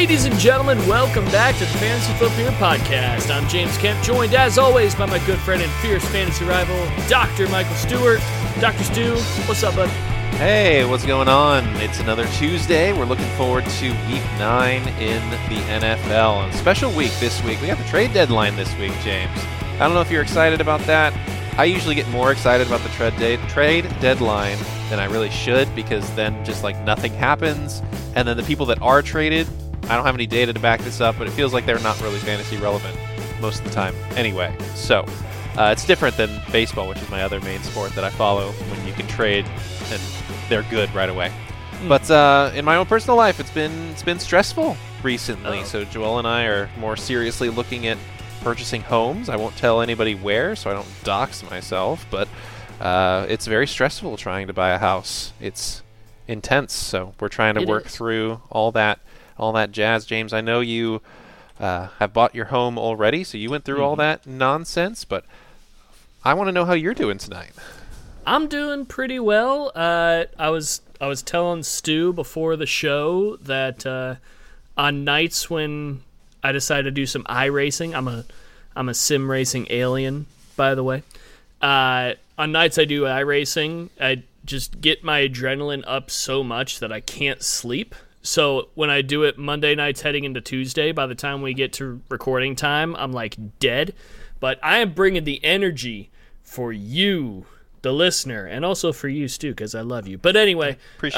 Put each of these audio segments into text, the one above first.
Ladies and gentlemen, welcome back to the Fantasy Football Podcast. I'm James Kemp, joined as always by my good friend and fierce fantasy rival, Dr. Michael Stewart. Dr. Stu, what's up, bud? Hey, what's going on? It's another Tuesday. We're looking forward to Week 9 in the NFL. A special week this week. We got the trade deadline this week, James. I don't know if you're excited about that. I usually get more excited about the trade deadline than I really should, because then just like nothing happens. And then the people that are traded, I don't have any data to back this up, but it feels like they're not really fantasy relevant most of the time anyway. So it's different than baseball, which is my other main sport that I follow, when you can trade and they're good right away. But in my own personal life, it's been stressful recently. So Joel and I are more seriously looking at purchasing homes. I won't tell anybody where, so I don't dox myself, but it's very stressful trying to buy a house. It's intense, so we're trying to work through all that jazz. James, I know you have bought your home already, so you went through all that nonsense, but I want to know how you're doing tonight. I'm doing pretty well. I was telling Stu before the show that on nights when I decided to do some iRacing, I'm a sim racing alien, by the way. On nights I do iRacing, I just get my adrenaline up so much that I can't sleep. So when I do it Monday nights heading into Tuesday, by the time we get to recording time, I'm like dead. But I am bringing the energy for you, the listener, and also for you, Stu, because I love you. But anyway, appreciate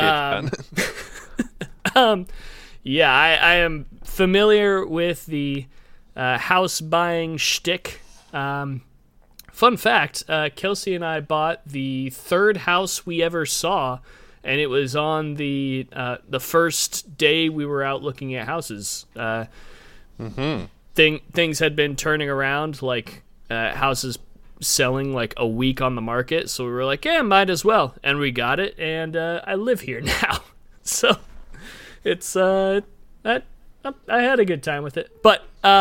that. Yeah, I am familiar with the house buying shtick. Fun fact, Kelsey and I bought the third house we ever saw, and it was on the first day we were out looking at houses. Things had been turning around, like houses selling like a week on the market, so we were like, yeah, might as well. And we got it, and I live here now. So it's I had a good time with it. But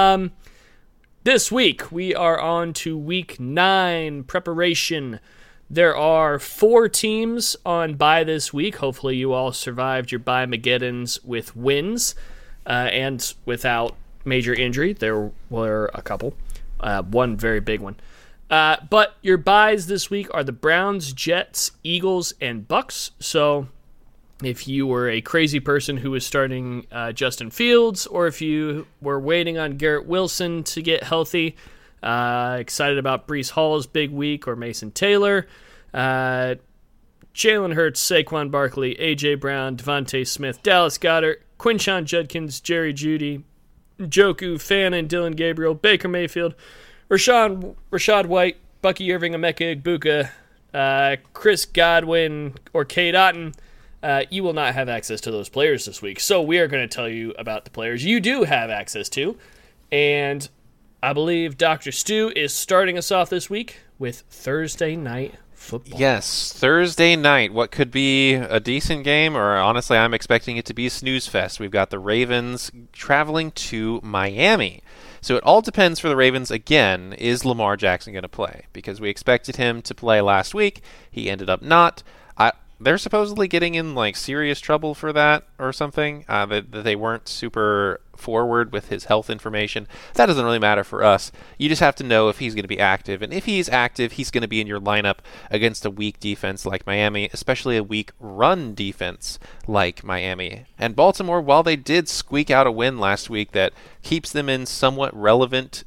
this week we are on to Week 9 preparation. There are 4 teams on bye this week. Hopefully you all survived your bye-mageddons with wins and without major injury. There were a couple. One very big one. But your byes this week are the Browns, Jets, Eagles, and Bucks. So if you were a crazy person who was starting Justin Fields, or if you were waiting on Garrett Wilson to get healthy, excited about Breece Hall's big week, or Mason Taylor, Jalen Hurts, Saquon Barkley, A.J. Brown, Devontae Smith, Dallas Goedert, Quinshon Judkins, Jerry Jeudy, Njoku, Fannin, Dylan Gabriel, Baker Mayfield, Rashad White, Bucky Irving, Emeka Egbuka, Chris Godwin, or Cade Otton, you will not have access to those players this week. So we are going to tell you about the players you do have access to. And I believe Dr. Stu is starting us off this week with Thursday Night Football. Yes, Thursday night. What could be a decent game, or honestly, I'm expecting it to be a snooze fest. We've got the Ravens traveling to Miami. So it all depends for the Ravens, again, is Lamar Jackson going to play? Because we expected him to play last week. He ended up not. They're supposedly getting in like serious trouble for that or something, that they weren't super forward with his health information. That doesn't really matter for us. You just have to know if he's going to be active. And if he's active, he's going to be in your lineup against a weak defense like Miami, especially a weak run defense like Miami. And Baltimore, while they did squeak out a win last week that keeps them in somewhat relevant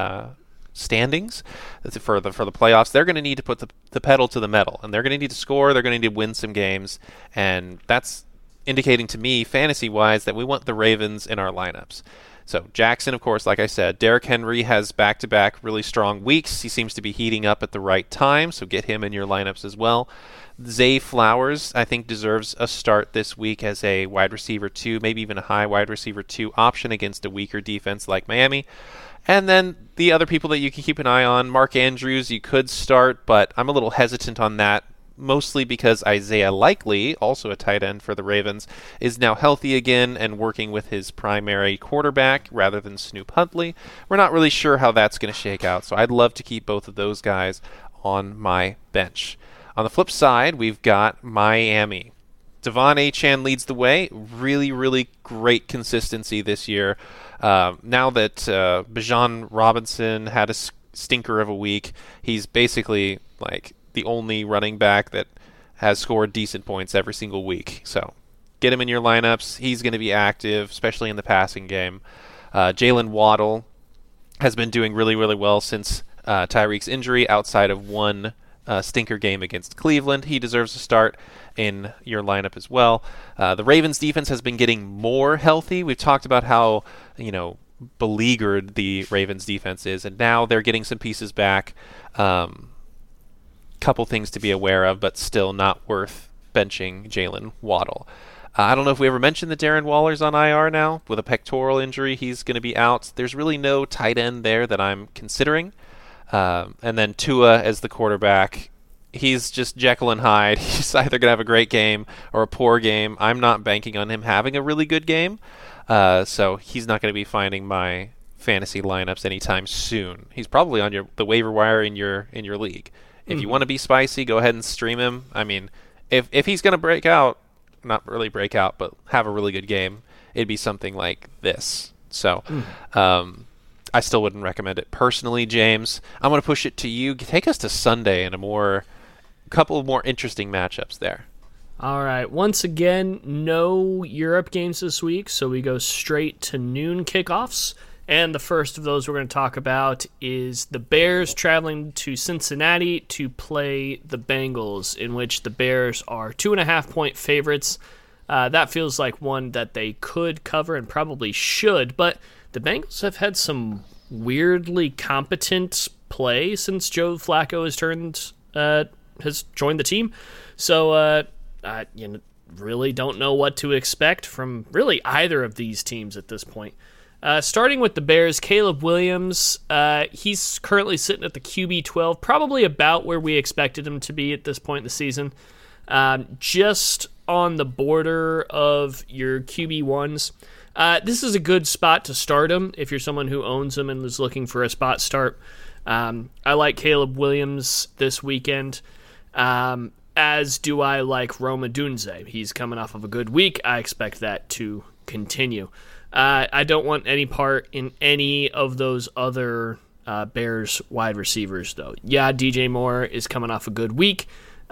standings for the playoffs, they're going to need to put the pedal to the metal, and they're going to need to score. They're going to need to win some games, and that's indicating to me, fantasy-wise, that we want the Ravens in our lineups. So Jackson, of course, like I said, Derrick Henry has back-to-back really strong weeks. He seems to be heating up at the right time, so get him in your lineups as well. Zay Flowers, I think, deserves a start this week as a wide receiver 2, maybe even a high wide receiver 2 option against a weaker defense like Miami. And then the other people that you can keep an eye on, Mark Andrews, you could start, but I'm a little hesitant on that, mostly because Isaiah Likely, also a tight end for the Ravens, is now healthy again and working with his primary quarterback rather than Snoop Huntley. We're not really sure how that's going to shake out, so I'd love to keep both of those guys on my bench. On the flip side, we've got Miami. Devon Achane leads the way. Really, really great consistency this year. Now that Bijan Robinson had a stinker of a week, he's basically like the only running back that has scored decent points every single week. So get him in your lineups. He's going to be active, especially in the passing game. Jalen Waddle has been doing really, really well since Tyreek's injury, outside of one stinker game against Cleveland. He deserves a start in your lineup as well. The Ravens defense has been getting more healthy. We've talked about how, beleaguered the Ravens defense is, and now they're getting some pieces back. Couple things to be aware of, but still not worth benching Jalen Waddle. I don't know if we ever mentioned that Darren Waller's on IR now with a pectoral injury. He's going to be out. There's really no tight end there that I'm considering. And then Tua as the quarterback. He's just Jekyll and Hyde. He's either going to have a great game or a poor game. I'm not banking on him having a really good game. So he's not going to be finding my fantasy lineups anytime soon. He's probably on the waiver wire in your league. If you want to be spicy, go ahead and stream him. I mean, if he's going to break out, not really break out, but have a really good game, it'd be something like this. So I still wouldn't recommend it personally, James. I'm going to push it to you. Take us to Sunday and a couple of more interesting matchups there. All right. Once again, no Europe games this week, so we go straight to noon kickoffs. And the first of those we're going to talk about is the Bears traveling to Cincinnati to play the Bengals, in which the Bears are 2.5-point favorites. That feels like one that they could cover and probably should, but the Bengals have had some weirdly competent play since Joe Flacco has joined the team. So I really don't know what to expect from really either of these teams at this point. Starting with the Bears, Caleb Williams, he's currently sitting at the QB 12, probably about where we expected him to be at this point in the season. Just on the border of your QB 1s. This is a good spot to start him if you're someone who owns him and is looking for a spot start. I like Caleb Williams this weekend, as do I like Rome Odunze. He's coming off of a good week. I expect that to continue. I don't want any part in any of those other Bears wide receivers, though. Yeah, DJ Moore is coming off a good week.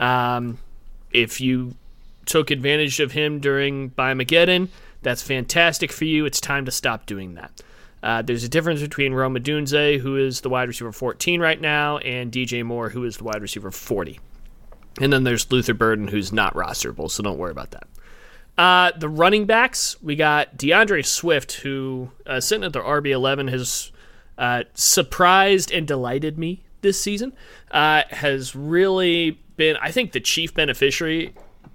If you took advantage of him during Buymageddon, that's fantastic for you. It's time to stop doing that. There's a difference between Rome Odunze, who is the wide receiver 14 right now, and DJ Moore, who is the wide receiver 40. And then there's Luther Burden, who's not rosterable, so don't worry about that. The running backs, we got DeAndre Swift, who, sitting at the RB11, has surprised and delighted me this season. Has really been, I think, the chief beneficiary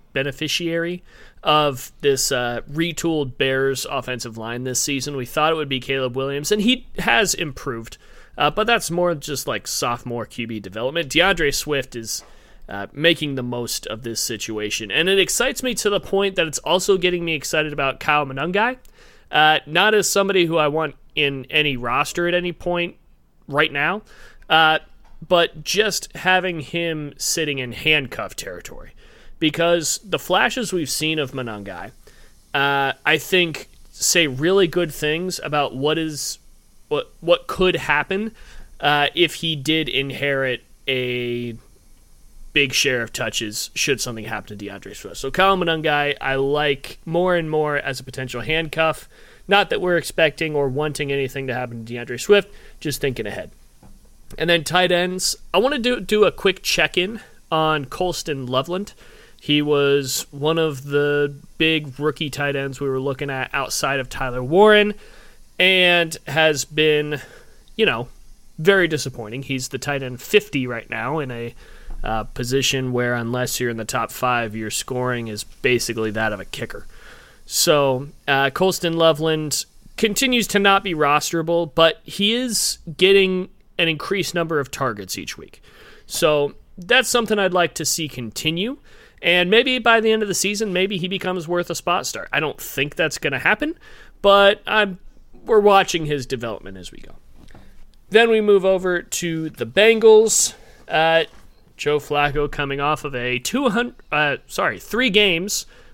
of this retooled Bears offensive line this season. We thought it would be Caleb Williams, and he has improved, but that's more just like sophomore QB development. DeAndre Swift is making the most of this situation. And it excites me to the point that it's also getting me excited about Kyle Monangai. Not as somebody who I want in any roster at any point right now, but just having him sitting in handcuff territory. Because the flashes we've seen of Monangai, I think, say really good things about what could happen if he did inherit a big share of touches should something happen to DeAndre Swift. So Kyle Monangai, I like more and more as a potential handcuff. Not that we're expecting or wanting anything to happen to DeAndre Swift, just thinking ahead. And then tight ends, I want to do a quick check-in on Colston Loveland. He was one of the big rookie tight ends we were looking at outside of Tyler Warren and has been, very disappointing. He's the tight end 50 right now in a position where unless you're in the top 5, your scoring is basically that of a kicker. So Colston Loveland continues to not be rosterable, but he is getting an increased number of targets each week. So that's something I'd like to see continue. And maybe by the end of the season, maybe he becomes worth a spot start. I don't think that's going to happen, but we're watching his development as we go. Then we move over to the Bengals. Joe Flacco coming off of 3 games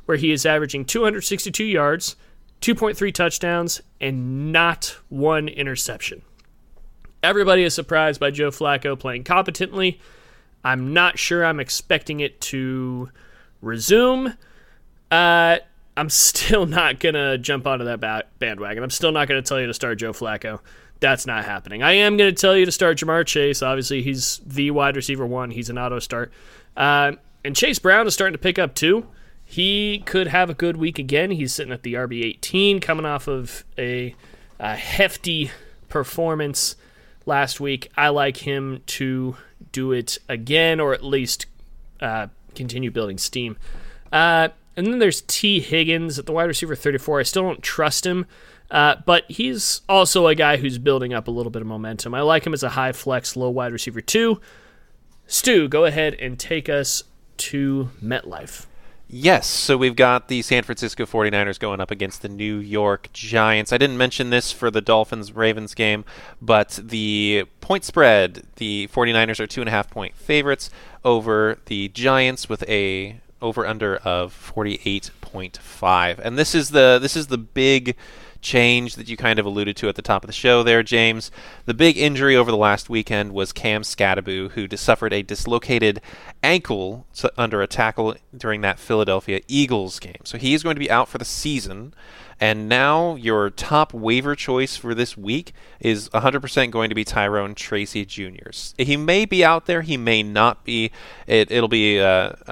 where he is averaging 262 yards, 2.3 touchdowns, and not one interception. Everybody is surprised by Joe Flacco playing competently. I'm not sure I'm expecting it to resume. I'm still not going to jump onto that bandwagon. I'm still not going to tell you to start Joe Flacco. That's not happening. I am going to tell you to start Jamar Chase. Obviously, he's the wide receiver one. He's an auto start. And Chase Brown is starting to pick up too. He could have a good week again. He's sitting at the RB18, coming off of a hefty performance last week. I like him to do it again, or at least continue building steam. And then there's T. Higgins at the wide receiver 34. I still don't trust him, but he's also a guy who's building up a little bit of momentum. I like him as a high flex, low wide receiver 2. Stu, go ahead and take us to MetLife. Yes, so we've got the San Francisco 49ers going up against the New York Giants. I didn't mention this for the Dolphins-Ravens game, but the point spread, the 49ers are 2.5-point favorites over the Giants with a over-under of 48.5. And this is the big change that you kind of alluded to at the top of the show there, James. The big injury over the last weekend was Cam Skattebo, who suffered a dislocated ankle under a tackle during that Philadelphia Eagles game. So he is going to be out for the season. And now your top waiver choice for this week is 100% going to be Tyrone Tracy Jr. He may be out there. He may not be. It'll be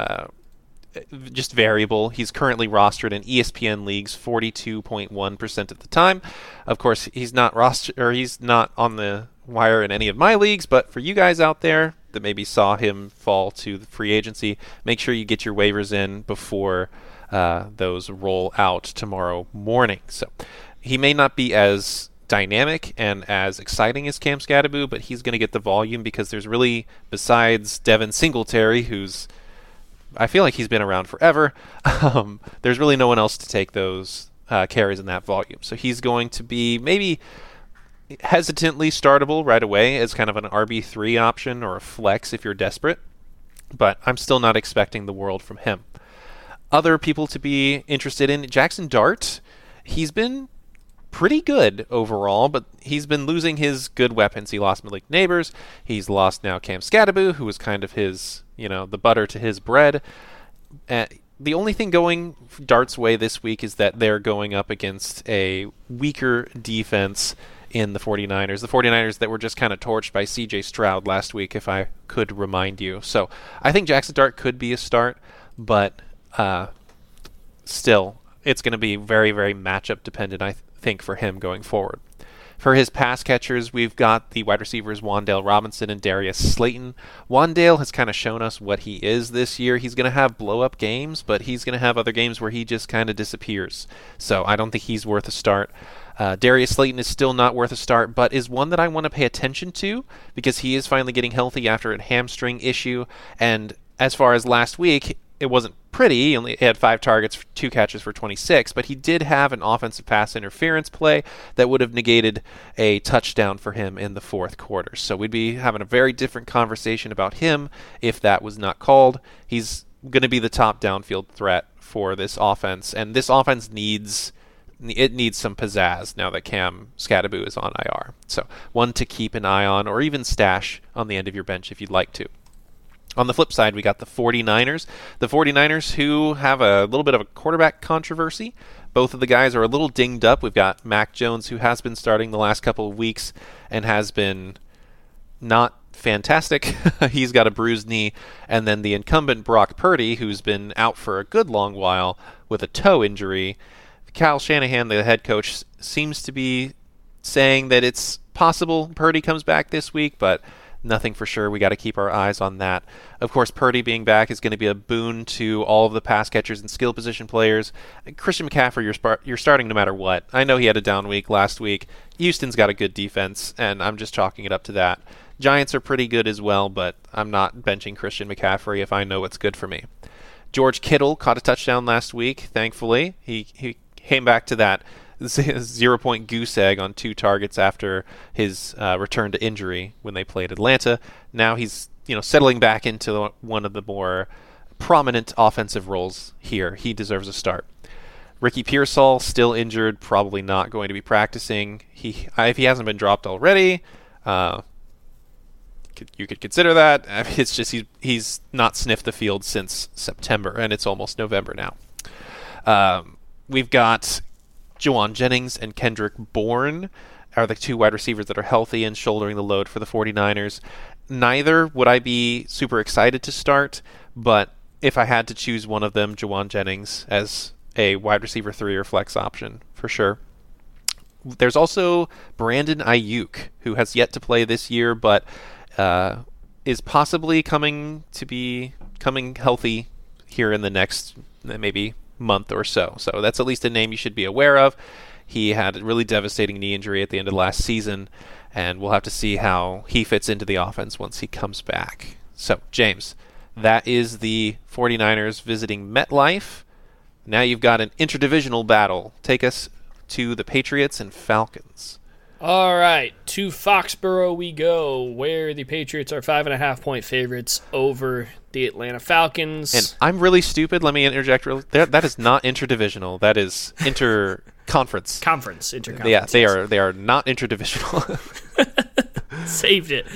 just variable. He's currently rostered in ESPN leagues 42.1% of the time. Of course, he's not on the wire in any of my leagues, but for you guys out there that maybe saw him fall to the free agency, make sure you get your waivers in before those roll out tomorrow morning. So he may not be as dynamic and as exciting as Cam Skattebo, but he's going to get the volume because there's really, besides Devin Singletary, who's I feel like he's been around forever. There's really no one else to take those carries in that volume. So he's going to be maybe hesitantly startable right away as kind of an RB3 option or a flex if you're desperate. But I'm still not expecting the world from him. Other people to be interested in, Jackson Dart. He's been pretty good overall, but he's been losing his good weapons. He lost Malik Neighbors. He's lost now Cam Skattebo, who was kind of his, the butter to his bread. The only thing going Dart's way this week is that they're going up against a weaker defense in the 49ers. The 49ers that were just kind of torched by C.J. Stroud last week, if I could remind you. So I think Jackson Dart could be a start, but still, it's going to be very, very matchup dependent, I think, for him going forward. For his pass catchers, we've got the wide receivers Wan'Dale Robinson and Darius Slayton. Wan'Dale has kind of shown us what he is this year. He's going to have blow-up games, but he's going to have other games where he just kind of disappears. So I don't think he's worth a start. Darius Slayton is still not worth a start, but is one that I want to pay attention to because he is finally getting healthy after a hamstring issue. And as far as last week, it wasn't pretty. He only had 5 targets, 2 catches for 26, but he did have an offensive pass interference play that would have negated a touchdown for him in the fourth quarter. So we'd be having a very different conversation about him if that was not called. He's going to be the top downfield threat for this offense, and this offense needs some pizzazz now that Cam Skattebo is on IR. So one to keep an eye on, or even stash on the end of your bench if you'd like to. On the flip side, we got the 49ers. The 49ers who have a little bit of a quarterback controversy. Both of the guys are a little dinged up. We've got Mac Jones, who has been starting the last couple of weeks and has been not fantastic. He's got a bruised knee. And then the incumbent Brock Purdy, who's been out for a good long while with a toe injury. Kyle Shanahan, the head coach, seems to be saying that it's possible Purdy comes back this week, but nothing for sure. We got to keep our eyes on that. Of course, Purdy being back is going to be a boon to all of the pass catchers and skill position players. Christian McCaffrey, you're starting no matter what. I know he had a down week last week. Houston's got a good defense, and I'm just chalking it up to that. Giants are pretty good as well, but I'm not benching Christian McCaffrey if I know what's good for me. George Kittle caught a touchdown last week, thankfully. He came back to that 0-point goose egg on 2 targets after his return to injury when they played Atlanta. Now he's settling back into one of the more prominent offensive roles here. He deserves a start. Ricky Pearsall, still injured, probably not going to be practicing. If he hasn't been dropped already, you could consider that. It's just he's not sniffed the field since September, and it's almost November now. We've got Juwan Jennings and Kendrick Bourne are the two wide receivers that are healthy and shouldering the load for the 49ers. Neither would I be super excited to start, but if I had to choose one of them, Juwan Jennings as a wide receiver 3 or flex option for sure. There's also Brandon Ayuk, who has yet to play this year, but is possibly coming healthy here in the next maybe month or so. So that's at least a name you should be aware of. He had a really devastating knee injury at the end of last season, and we'll have to see how he fits into the offense once he comes back. So, James, that is the 49ers visiting MetLife. Now you've got an interdivisional battle. Take us to the Patriots and Falcons. All right, to Foxborough we go, where the Patriots are 5.5-point favorites over the Atlanta Falcons. And I'm really stupid. Let me interject. That is not interdivisional. That is interconference. Interconference. Yeah, they are not interdivisional. Saved it.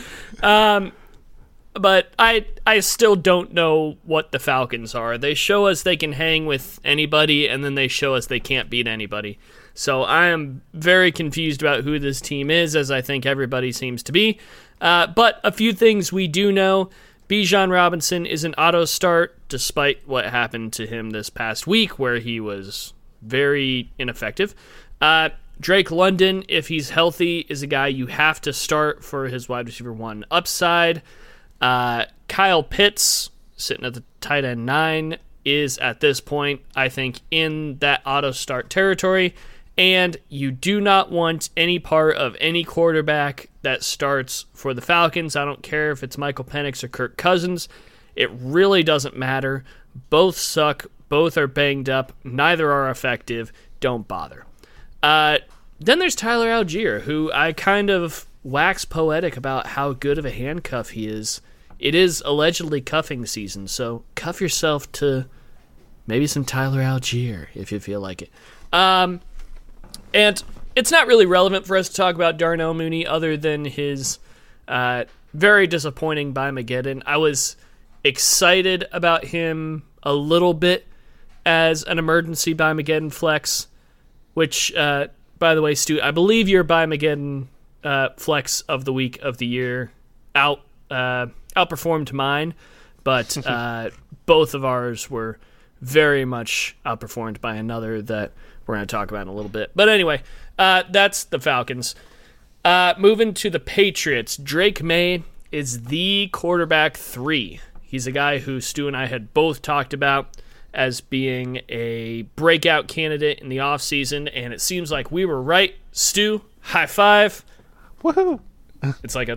But I still don't know what the Falcons are. They show us they can hang with anybody, and then they show us they can't beat anybody. So I am very confused about who this team is, as I think everybody seems to be. But a few things we do know. Bijan Robinson is an auto start, despite what happened to him this past week, where he was very ineffective. Drake London, if he's healthy, is a guy you have to start for his wide receiver 1 upside. Kyle Pitts, sitting at the tight end 9, is at this point, I think, in that auto start territory. And you do not want any part of any quarterback that starts for the Falcons. I don't care if it's Michael Penix or Kirk Cousins. It really doesn't matter. Both suck. Both are banged up. Neither are effective. Don't bother. Then there's Tyler Algier, who I kind of wax poetic about how good of a handcuff he is. It is allegedly cuffing season, so cuff yourself to maybe some Tyler Algier if you feel like it. And it's not really relevant for us to talk about Darnell Mooney other than his very disappointing Buymageddon. I was excited about him a little bit as an emergency Buymageddon flex, which, by the way, Stu, I believe your Buymageddon flex of the week of the year outperformed mine, but both of ours were very much outperformed by another that we're going to talk about in a little bit. But anyway, that's the Falcons. Moving to the Patriots, Drake May is the quarterback 3. He's a guy who Stu and I had both talked about as being a breakout candidate in the offseason, and it seems like we were right. Stu, high five. Woohoo! It's like a,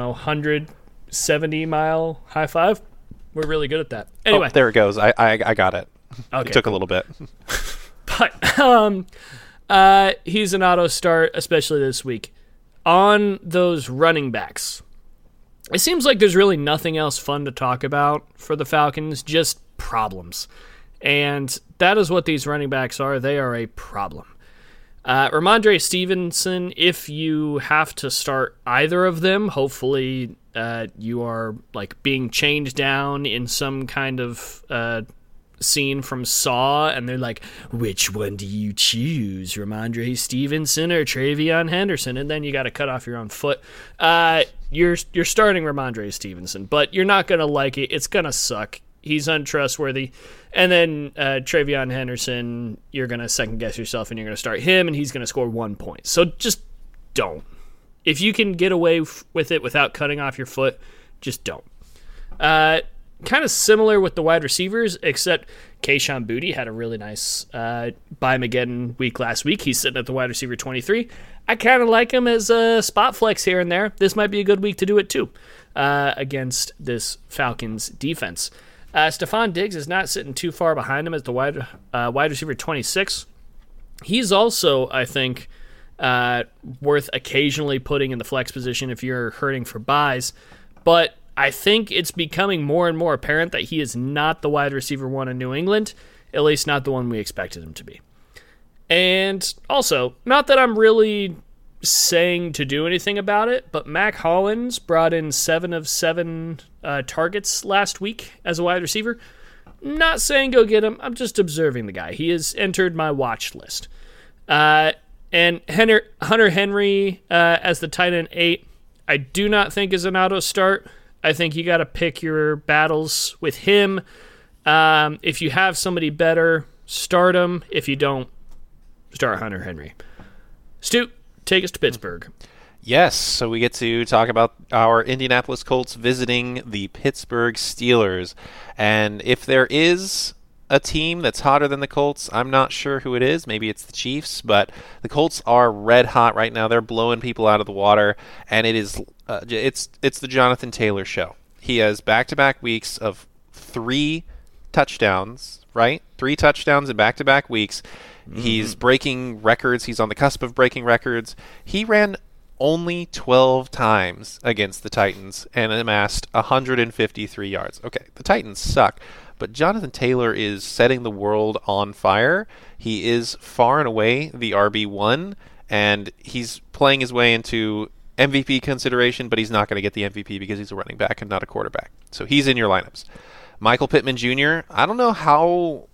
170-mile high five. We're really good at that. Anyway. Oh, there it goes. I got it. Okay, it took a little bit. But he's an auto start, especially this week. On those running backs, it seems like there's really nothing else fun to talk about for the Falcons, just problems. And that is what these running backs are. They are a problem. Ramondre Stevenson, if you have to start either of them, hopefully you are like being chained down in some kind of scene from Saw, and they're like, which one do you choose, Ramondre Stevenson or Travion Henderson? And then you got to cut off your own foot. You're starting Ramondre Stevenson, but you're not going to like it. It's going to suck. He's untrustworthy. And then Travion Henderson, you're going to second-guess yourself, and you're going to start him, and he's going to score 1 point. So just don't. If you can get away with it without cutting off your foot, just don't. Kind of similar with the wide receivers, except Kayshon Boutte had a really nice Buymageddon week last week. He's sitting at the wide receiver 23. I kind of like him as a spot flex here and there. This might be a good week to do it too against this Falcons defense. Stephon Diggs is not sitting too far behind him as the wide receiver 26. He's also, I think, worth occasionally putting in the flex position if you're hurting for buys. But I think it's becoming more and more apparent that he is not the wide receiver one in New England, at least not the one we expected him to be. And also, not that I'm really saying to do anything about it, but Mac Hollins brought in 7 of 7 targets last week as a wide receiver. Not saying go get him. I'm just observing the guy. He has entered my watch list. And Hunter Henry as the tight end 8, I do not think is an auto start. I think you got to pick your battles with him. If you have somebody better, start him. If you don't, start Hunter Henry. Stu, take us to Pittsburgh. Yes, so we get to talk about our Indianapolis Colts visiting the Pittsburgh Steelers. And if there is a team that's hotter than the Colts, I'm not sure who it is. Maybe it's the Chiefs, but the Colts are red hot right now. They're blowing people out of the water, and it is it's the Jonathan Taylor show. He has back-to-back weeks of 3 touchdowns, right? 3 touchdowns in back-to-back weeks. Mm-hmm. He's breaking records. He's on the cusp of breaking records. He ran only 12 times against the Titans and amassed 153 yards. Okay, the Titans suck, but Jonathan Taylor is setting the world on fire. He is far and away the RB1, and he's playing his way into MVP consideration, but he's not going to get the MVP because he's a running back and not a quarterback. So he's in your lineups. Michael Pittman Jr., I don't know how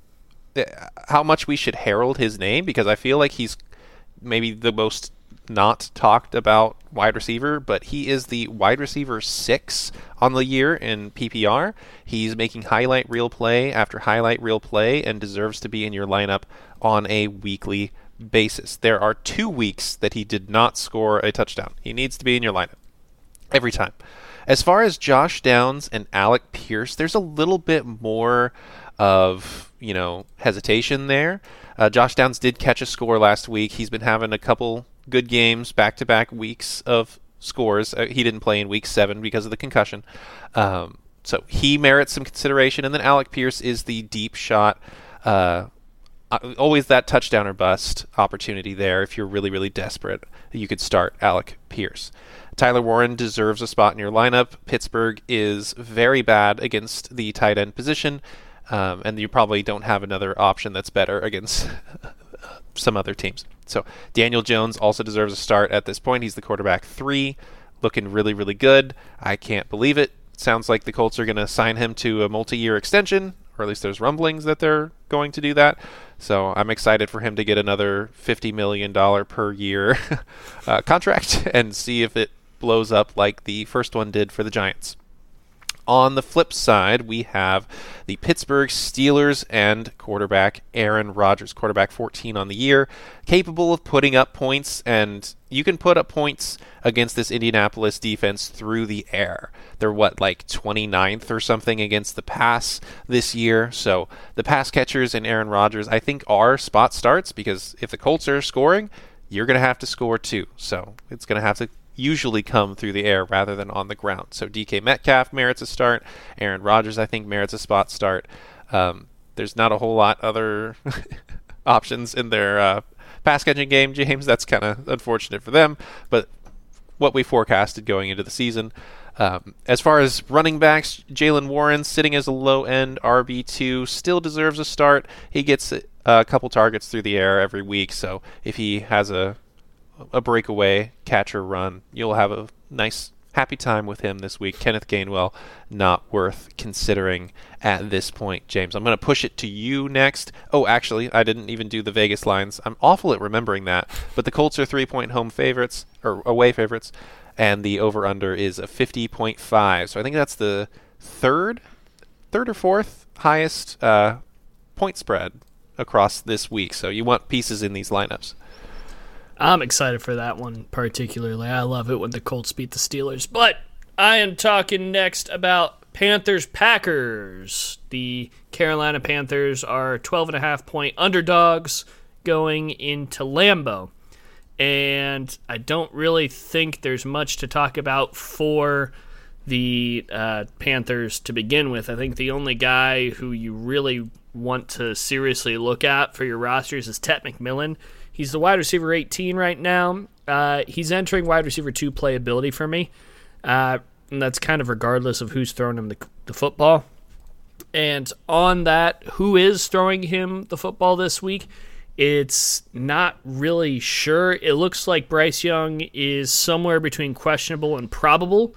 much we should herald his name, because I feel like he's maybe the most not talked about wide receiver, but he is the wide receiver 6 on the year in PPR. He's making highlight reel play after highlight reel play and deserves to be in your lineup on a weekly basis. There are 2 weeks that he did not score a touchdown. He needs to be in your lineup every time. As far as Josh Downs and Alec Pierce, there's a little bit more of, hesitation there. Josh Downs did catch a score last week. He's been having a couple good games, back-to-back weeks of scores. He didn't play in week 7 because of the concussion. So he merits some consideration. And then Alec Pierce is the deep shot. Always that touchdown or bust opportunity there. If you're really, really desperate, you could start Alec Pierce. Tyler Warren deserves a spot in your lineup. Pittsburgh is very bad against the tight end position. And you probably don't have another option that's better against some other teams. So Daniel Jones also deserves a start at this point. He's the quarterback 3, looking really, really good. I can't believe it. Sounds like the Colts are going to sign him to a multi-year extension, or at least there's rumblings that they're going to do that. So I'm excited for him to get another $50 million per year contract and see if it blows up like the first one did for the Giants. On the flip side, we have the Pittsburgh Steelers and quarterback Aaron Rodgers, quarterback 14 on the year, capable of putting up points, and you can put up points against this Indianapolis defense through the air. They're, 29th or something against the pass this year, so the pass catchers and Aaron Rodgers, I think, are spot starts, because if the Colts are scoring, you're going to have to score too, so it's going to have to usually come through the air rather than on the ground. So DK Metcalf merits a start. Aaron Rodgers, I think, merits a spot start. There's not a whole lot other options in their pass catching game, James. That's kind of unfortunate for them, but what we forecasted going into the season. As far as running backs, Jaylen Warren, sitting as a low-end RB2, still deserves a start. He gets a couple targets through the air every week, so if he has a breakaway catch or run, you'll have a nice happy time with him this week. Kenneth Gainwell, not worth considering at this point. James, I'm going to push it to you next. Oh, actually, I didn't even do the Vegas lines. I'm awful at remembering that, but the Colts are 3-point home favorites, or away favorites, and the over-under is a 50.5. So I think that's the third or fourth highest point spread across this week. So you want pieces in these lineups. I'm excited for that one particularly. I love it when the Colts beat the Steelers. But I am talking next about Panthers-Packers. The Carolina Panthers are 12.5-point underdogs going into Lambeau. And I don't really think there's much to talk about for the Panthers to begin with. I think the only guy who you really want to seriously look at for your rosters is Ted McMillan. He's the wide receiver 18 right now. He's entering wide receiver 2 playability for me. and that's kind of regardless of who's throwing him the football. And on that, who is throwing him the football this week, it's not really sure. It looks like Bryce Young is somewhere between questionable and probable.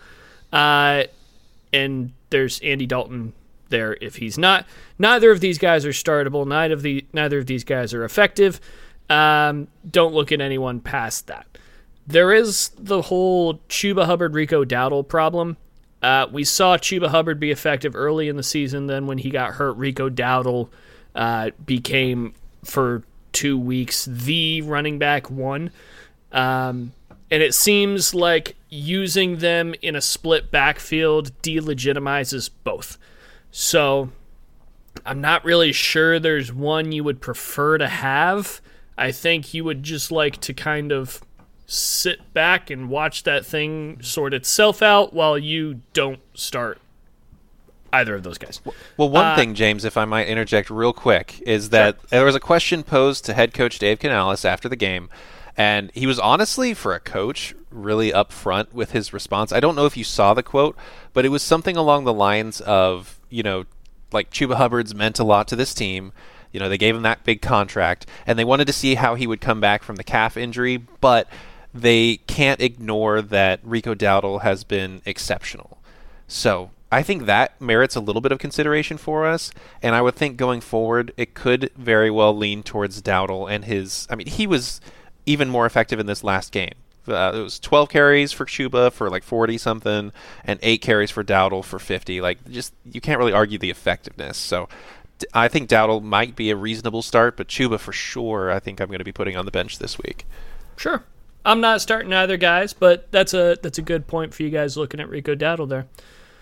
And there's Andy Dalton there if he's not. Neither of these guys are startable. Neither of these guys are effective. Don't look at anyone past that. There is the whole Chuba Hubbard, Rico Dowdle problem. We saw Chuba Hubbard be effective early in the season. Then when he got hurt, Rico Dowdle became, for 2 weeks, the running back one. And it seems like using them in a split backfield delegitimizes both. So I'm not really sure there's one you would prefer to have. I think you would just like to kind of sit back and watch that thing sort itself out while you don't start either of those guys. Well, one thing, James, if I might interject real quick, is that there was a question posed to head coach Dave Canales after the game, and he was honestly, for a coach, really upfront with his response. I don't know if you saw the quote, but it was something along the lines of, like Chuba Hubbard's meant a lot to this team. They gave him that big contract, and they wanted to see how he would come back from the calf injury, but they can't ignore that Rico Dowdle has been exceptional. So I think that merits a little bit of consideration for us, and I would think going forward it could very well lean towards Dowdle and he was even more effective in this last game. It was 12 carries for Chuba for like 40-something, and 8 carries for Dowdle for 50. You can't really argue the effectiveness. So I think Dowdle might be a reasonable start, but Chuba for sure I think I'm going to be putting on the bench this week. Sure. I'm not starting either guys, but that's a good point for you guys looking at Rico Dowdle there.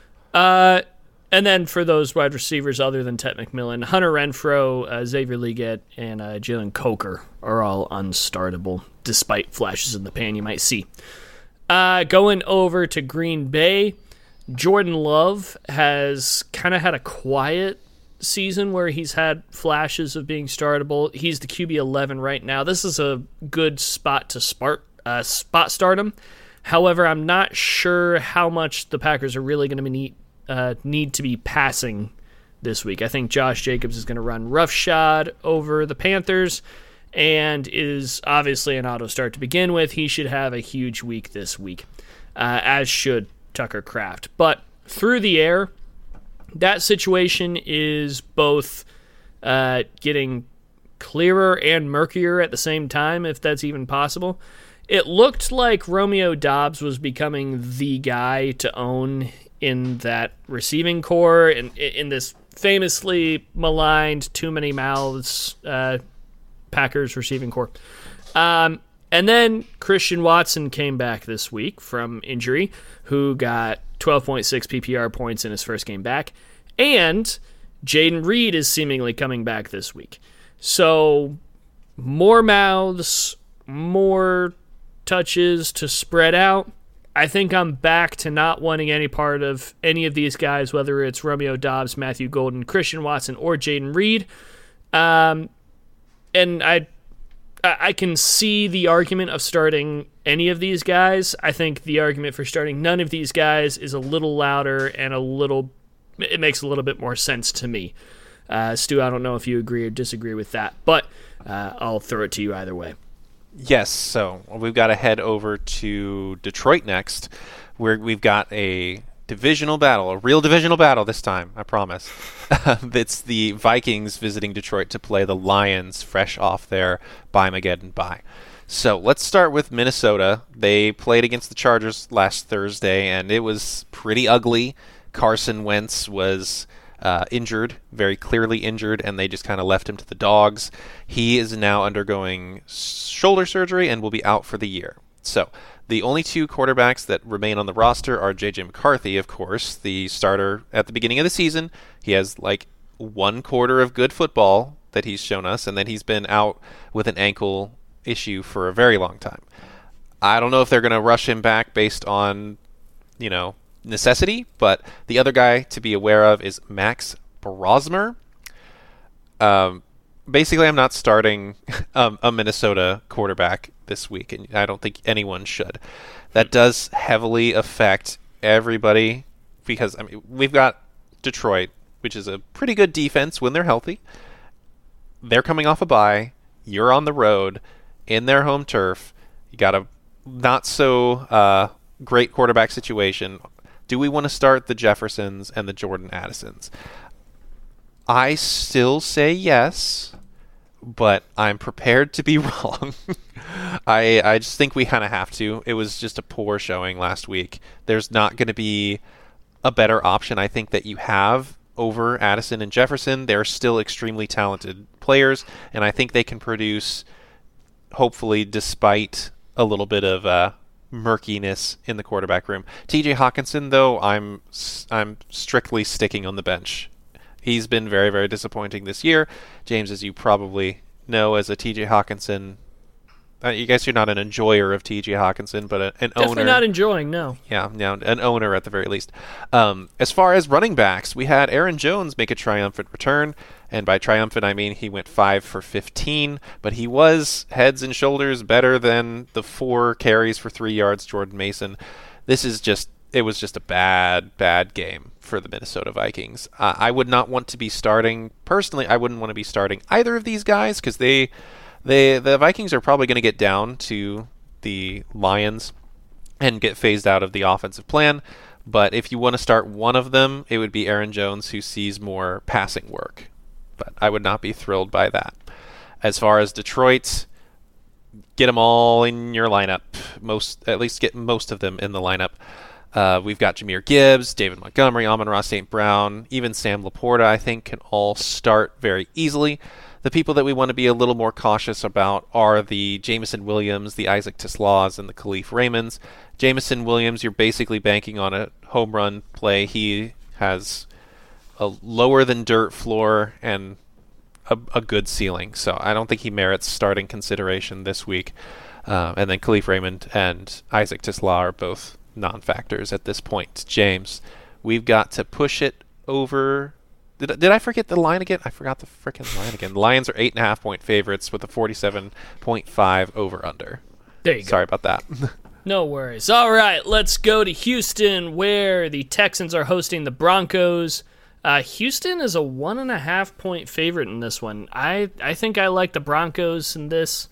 And then for those wide receivers other than Tet McMillan, Hunter Renfrow, Xavier Legette, and Jalen Coker are all unstartable, despite flashes in the pan you might see. Going over to Green Bay, Jordan Love has kind of had a quiet season where he's had flashes of being startable. He's the QB 11 right now. This is a good spot to spot start him. However, I'm not sure how much the Packers are really going to need to be passing this week. I think Josh Jacobs is going to run roughshod over the Panthers and is obviously an auto start to begin with. He should have a huge week this week, as should Tucker Kraft. But through the air, that situation is both getting clearer and murkier at the same time, if that's even possible. It looked like Romeo Doubs was becoming the guy to own in that receiving core, and in this famously maligned too many mouths Packers receiving core. And then Christian Watson came back this week from injury, who got 12.6 PPR points in his first game back, and Jaden Reed is seemingly coming back this week. So more mouths, more touches to spread out. I think I'm back to not wanting any part of any of these guys, whether it's Romeo Doubs, Matthew Golden, Christian Watson, or Jaden Reed. And I can see the argument of starting any of these guys. I think the argument for starting none of these guys is a little louder and it makes a little bit more sense to me. Stu, I don't know if you agree or disagree with that, but I'll throw it to you either way. Yes, so we've got to head over to Detroit next, where we've got a divisional battle, a real divisional battle this time, I promise. It's the Vikings visiting Detroit to play the Lions fresh off their Bye-Mageddon bye. So let's start with Minnesota. They played against the Chargers last Thursday, and it was pretty ugly. Carson Wentz was injured, very clearly injured, and they just kind of left him to the dogs. He is now undergoing shoulder surgery and will be out for the year. So the only two quarterbacks that remain on the roster are J.J. McCarthy, of course, the starter at the beginning of the season. He has like one quarter of good football that he's shown us, and then he's been out with an ankle issue for a very long time. I don't know if they're going to rush him back based on, necessity, but the other guy to be aware of is Max Brosmer. Basically, I'm not starting a Minnesota quarterback this week, and I don't think anyone should. That does heavily affect everybody, because I mean we've got Detroit, which is a pretty good defense when they're healthy. They're coming off a bye. You're on the road in their home turf. You got a not so great quarterback situation. Do we want to start the Jeffersons and the Jordan Addisons? I still say yes, but I'm prepared to be wrong. I just think we kind of have to. It was just a poor showing last week. There's not going to be a better option, I think, that you have over Addison and Jefferson. They're still extremely talented players, and I think they can produce, hopefully, despite a little bit of murkiness in the quarterback room. TJ Hawkinson, though, I'm strictly sticking on the bench. He's been very, very disappointing this year. James, as you probably know, as a TJ Hawkinson, you guess you're not an enjoyer of TJ Hawkinson, but an owner. Definitely not enjoying, no. Yeah, an owner at the very least. As far as running backs, we had Aaron Jones make a triumphant return, and by triumphant I mean he went 5 for 15, but he was heads and shoulders better than the 4 carries for 3 yards Jordan Mason. It was just a bad game for the Minnesota Vikings. I would not want to be starting, personally, I wouldn't want to be starting either of these guys because the Vikings are probably going to get down to the Lions and get phased out of the offensive plan. But if you want to start one of them, it would be Aaron Jones, who sees more passing work. But I would not be thrilled by that. As far as Detroit, get them all in your lineup. At least get most of them in the lineup. We've got Jahmyr Gibbs, David Montgomery, Amon-Ra St. Brown, even Sam Laporta, I think, can all start very easily. The people that we want to be a little more cautious about are the Jameson Williams, the Isaac Tislaws, and the Khalif Raymonds. Jameson Williams, you're basically banking on a home run play. He has a lower than dirt floor and a good ceiling, so I don't think he merits starting consideration this week. And then Khalif Raymond and Isaac Tisla are both non-factors at this point. James, we've got to push it over. Did I forget the line again? I forgot the freaking line again. The Lions are 8.5-point favorites with a 47.5 over/under. There you go. Sorry about that. No worries. All right, let's go to Houston, where the Texans are hosting the Broncos. Houston is a 1.5-point favorite in this one. I think I like the Broncos in this.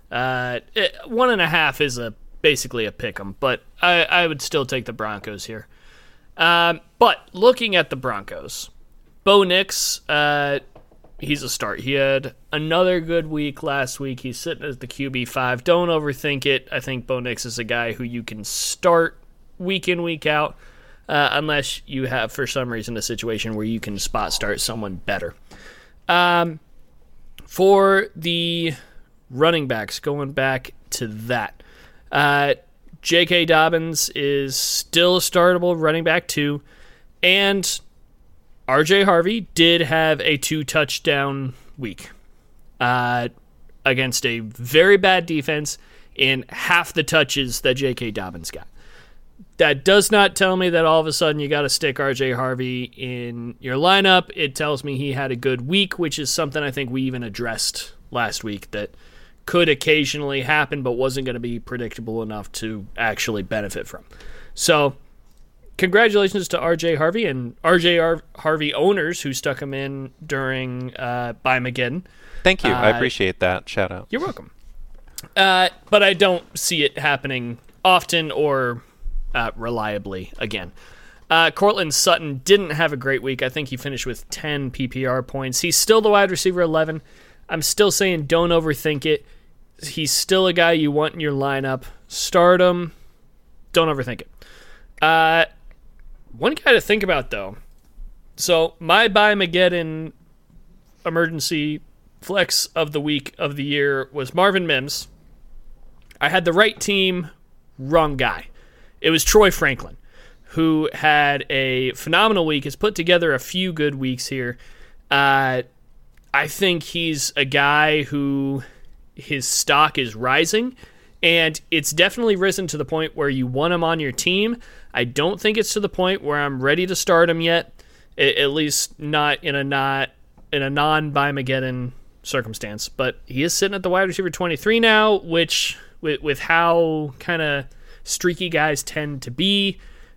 1.5 is basically a pick 'em, but I would still take the Broncos here. But looking at the Broncos, Bo Nix, he's a start. He had another good week last week. He's sitting as the QB5. Don't overthink it. I think Bo Nix is a guy who you can start week in, week out, unless you have, for some reason, a situation where you can spot start someone better. For the running backs, going back to that, J.K. Dobbins is still a startable running back too, and R.J. Harvey did have a 2-touchdown week against a very bad defense in half the touches that J.K. Dobbins got. That does not tell me that all of a sudden you got to stick R.J. Harvey in your lineup. It tells me he had a good week, which is something I think we even addressed last week that could occasionally happen but wasn't going to be predictable enough to actually benefit from. So congratulations to R.J. Harvey and R.J. Harvey owners who stuck him in during Buymageddon. Thank you. I appreciate that. Shout out. You're welcome. But I don't see it happening often or reliably again. Cortland Sutton didn't have a great week. I think he finished with 10 PPR points. He's still the wide receiver 11. I'm still saying don't overthink it. He's still a guy you want in your lineup. Start him. Don't overthink it. One guy to think about, though. So my Buymageddon emergency flex of the week of the year was Marvin Mims. I had the right team, wrong guy. It was Troy Franklin, who had a phenomenal week, has put together a few good weeks here. I think he's a guy who his stock is rising, and it's definitely risen to the point where you want him on your team. I don't think it's to the point where I'm ready to start him yet, at least not in a non-Buymageddon circumstance. But he is sitting at the wide receiver 23 now, which with how kind of streaky guys tend to be,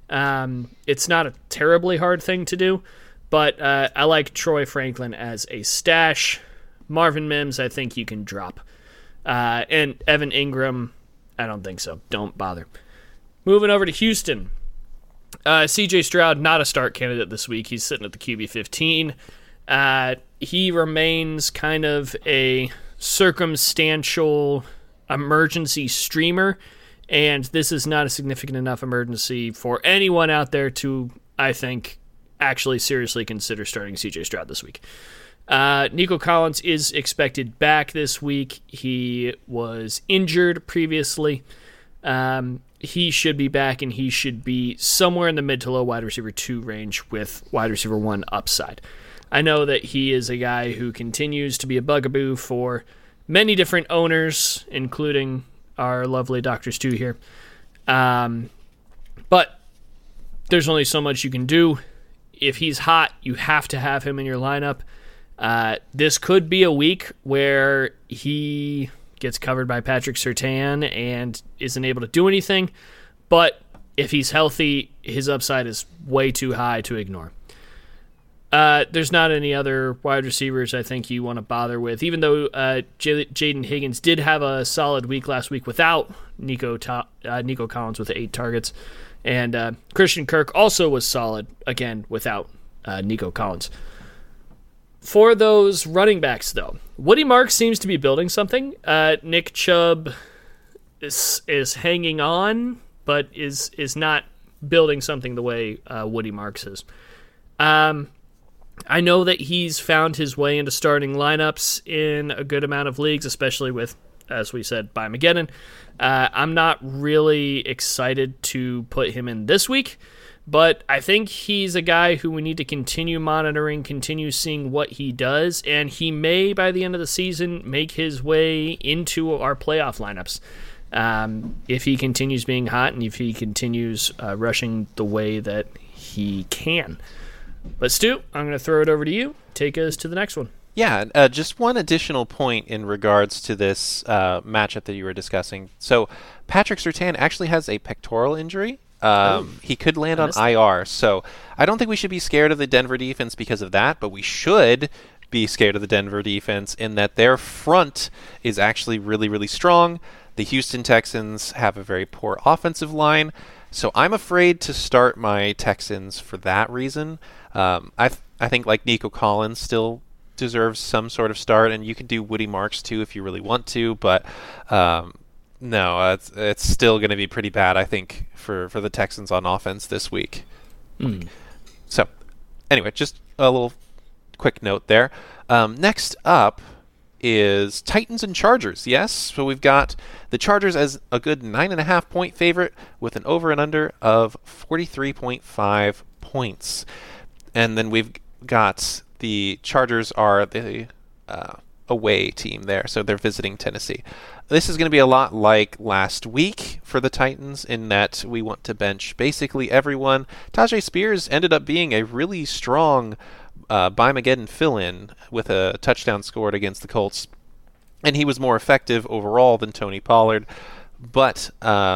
It's not a terribly hard thing to do, but I like Troy Franklin as a stash. Marvin Mims, I think you can drop. And Evan Ingram, I don't think so. Don't bother. Moving over to Houston. CJ Stroud, not a start candidate this week. He's sitting at the QB 15. He remains kind of a circumstantial emergency streamer, and this is not a significant enough emergency for anyone out there to, I think, actually seriously consider starting CJ Stroud this week. Nico Collins is expected back this week. He was injured previously. He should be back, and he should be somewhere in the mid to low wide receiver 2 range with wide receiver 1 upside. I know that he is a guy who continues to be a bugaboo for many different owners, including our lovely Dr. Stu here. But there's only so much you can do. If he's hot, you have to have him in your lineup. This could be a week where he gets covered by Patrick Surtain and isn't able to do anything. But if he's healthy, his upside is way too high to ignore. There's not any other wide receivers I think you want to bother with, even though Jaden Higgins did have a solid week last week without Nico Collins with 8 targets. And Christian Kirk also was solid, again, without Nico Collins. For those running backs, though, Woody Marks seems to be building something. Nick Chubb is hanging on, but is not building something the way Woody Marks is. I know that he's found his way into starting lineups in a good amount of leagues, especially with, as we said, by Mageddon. I'm not really excited to put him in this week, but I think he's a guy who we need to continue monitoring, continue seeing what he does, and he may, by the end of the season, make his way into our playoff lineups. If he continues being hot and if he continues rushing the way that he can. But Stu, I'm going to throw it over to you. Take us to the next one. Yeah, just one additional point in regards to this matchup that you were discussing. So Patrick Surtain actually has a pectoral injury. He could land on IR. So I don't think we should be scared of the Denver defense because of that, but we should be scared of the Denver defense in that their front is actually really, really strong. The Houston Texans have a very poor offensive line. So I'm afraid to start my Texans for that reason. I think like Nico Collins still deserves some sort of start, and you can do Woody Marks too if you really want to, but no, it's still going to be pretty bad, I think, for the Texans on offense this week. So anyway, just a little quick note there. Next up is Titans and Chargers. Yes, so we've got the Chargers as a good 9.5 point favorite with an over and under of 43.5 points. And then we've got the Chargers are the away team there, so they're visiting Tennessee. This is going to be a lot like last week for the Titans in that we want to bench basically everyone. Tajay Spears ended up being a really strong Bimageddon fill-in with a touchdown scored against the Colts, and he was more effective overall than Tony Pollard. But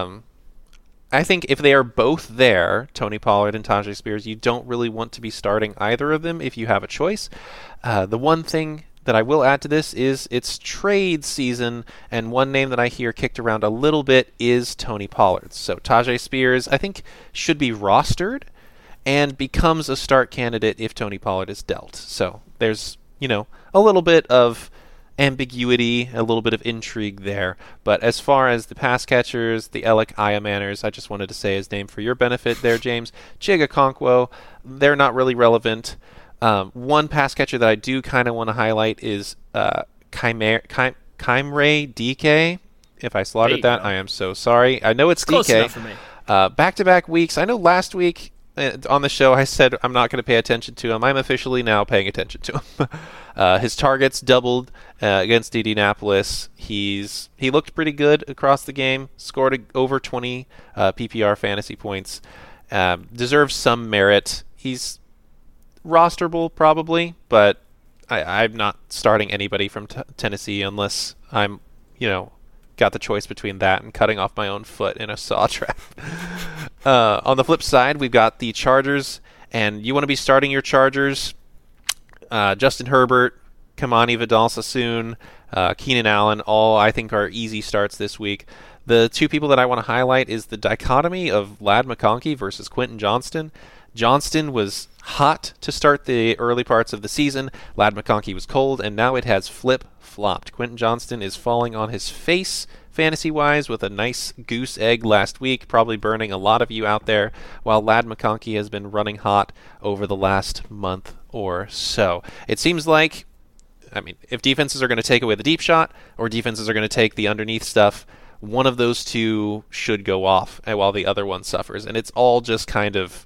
I think if they are both there, Tony Pollard and Tajay Spears, you don't really want to be starting either of them if you have a choice. The one thing that I will add to this is it's trade season, and one name that I hear kicked around a little bit is Tony Pollard. So Tajay Spears, I think, should be rostered and becomes a start candidate if Tony Pollard is dealt. So there's, a little bit of ambiguity, a little bit of intrigue there. But as far as the pass catchers, the Alec Iamanners, I just wanted to say his name for your benefit there, James. Chig Okonkwo, they're not really relevant. One pass catcher that I do kind of want to highlight is Chimere DK. If I slaughtered that, I am so sorry. I know it's close DK. enough for me. Back-to-back weeks. I know last week on the show I said I'm not going to pay attention to him. I'm officially now paying attention to him. His targets doubled against Indianapolis. He looked pretty good across the game. Scored over 20 PPR fantasy points. Deserves some merit. He's rosterable probably, but I'm not starting anybody from Tennessee unless I'm, got the choice between that and cutting off my own foot in a saw trap. On the flip side, we've got the Chargers, and you want to be starting your Chargers. Justin Herbert, Kamani Vidal-Sassoon, Keenan Allen, all I think are easy starts this week. The two people that I want to highlight is the dichotomy of Ladd McConkey versus Quentin Johnston. Johnston was hot to start the early parts of the season. Ladd McConkey was cold, and now it has flip-flopped. Quentin Johnston is falling on his face fantasy-wise with a nice goose egg last week, probably burning a lot of you out there, while Ladd McConkey has been running hot over the last month or so. It seems like, if defenses are going to take away the deep shot or defenses are going to take the underneath stuff, one of those two should go off while the other one suffers. And it's all just kind of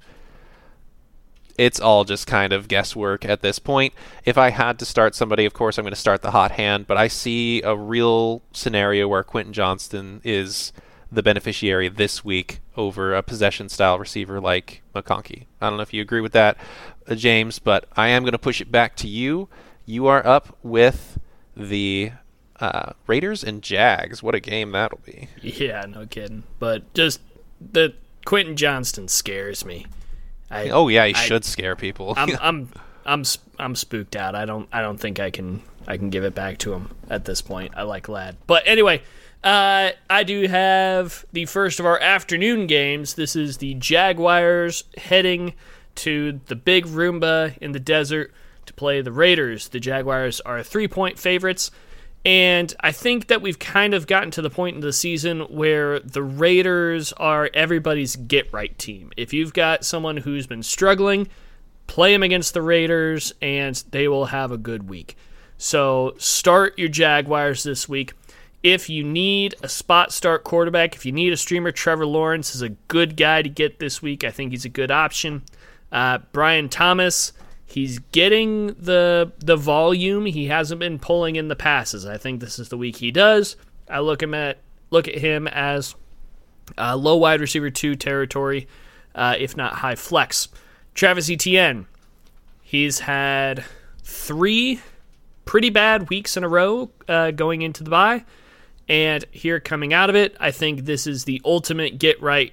guesswork at this point. If I had to start somebody, of course, I'm going to start the hot hand, but I see a real scenario where Quentin Johnston is the beneficiary this week over a possession-style receiver like McConkey. I don't know if you agree with that, James, but I am going to push it back to you. You are up with the Raiders and Jags. What a game that'll be. Yeah, no kidding. But just the Quentin Johnston scares me. He should scare people. I'm spooked out. I don't think I can give it back to him at this point. I like Ladd. But anyway, I do have the first of our afternoon games. This is the Jaguars heading to the Big Roomba in the desert to play the Raiders. The Jaguars are 3-point favorites. And I think that we've kind of gotten to the point in the season where the Raiders are everybody's get-right team. If you've got someone who's been struggling, play them against the Raiders, and they will have a good week. So start your Jaguars this week. If you need a spot start quarterback, if you need a streamer, Trevor Lawrence is a good guy to get this week. I think he's a good option. Brian Thomas, he's getting the volume. He hasn't been pulling in the passes. I think this is the week he does. I look at him as low wide receiver 2 territory, if not high flex. Travis Etienne, he's had 3 pretty bad weeks in a row going into the bye, and here coming out of it, I think this is the ultimate get-right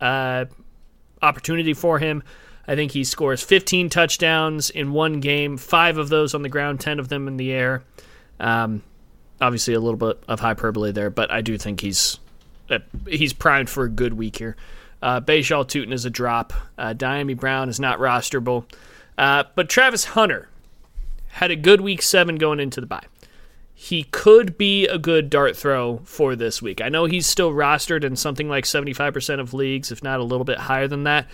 opportunity for him. I think he scores 15 touchdowns in one game, 5 of those on the ground, 10 of them in the air. Obviously a little bit of hyperbole there, but I do think he's primed for a good week here. Bayshall Tootin is a drop. Diami Brown is not rosterable. But Travis Hunter had a good week 7 going into the bye. He could be a good dart throw for this week. I know he's still rostered in something like 75% of leagues, if not a little bit higher than that.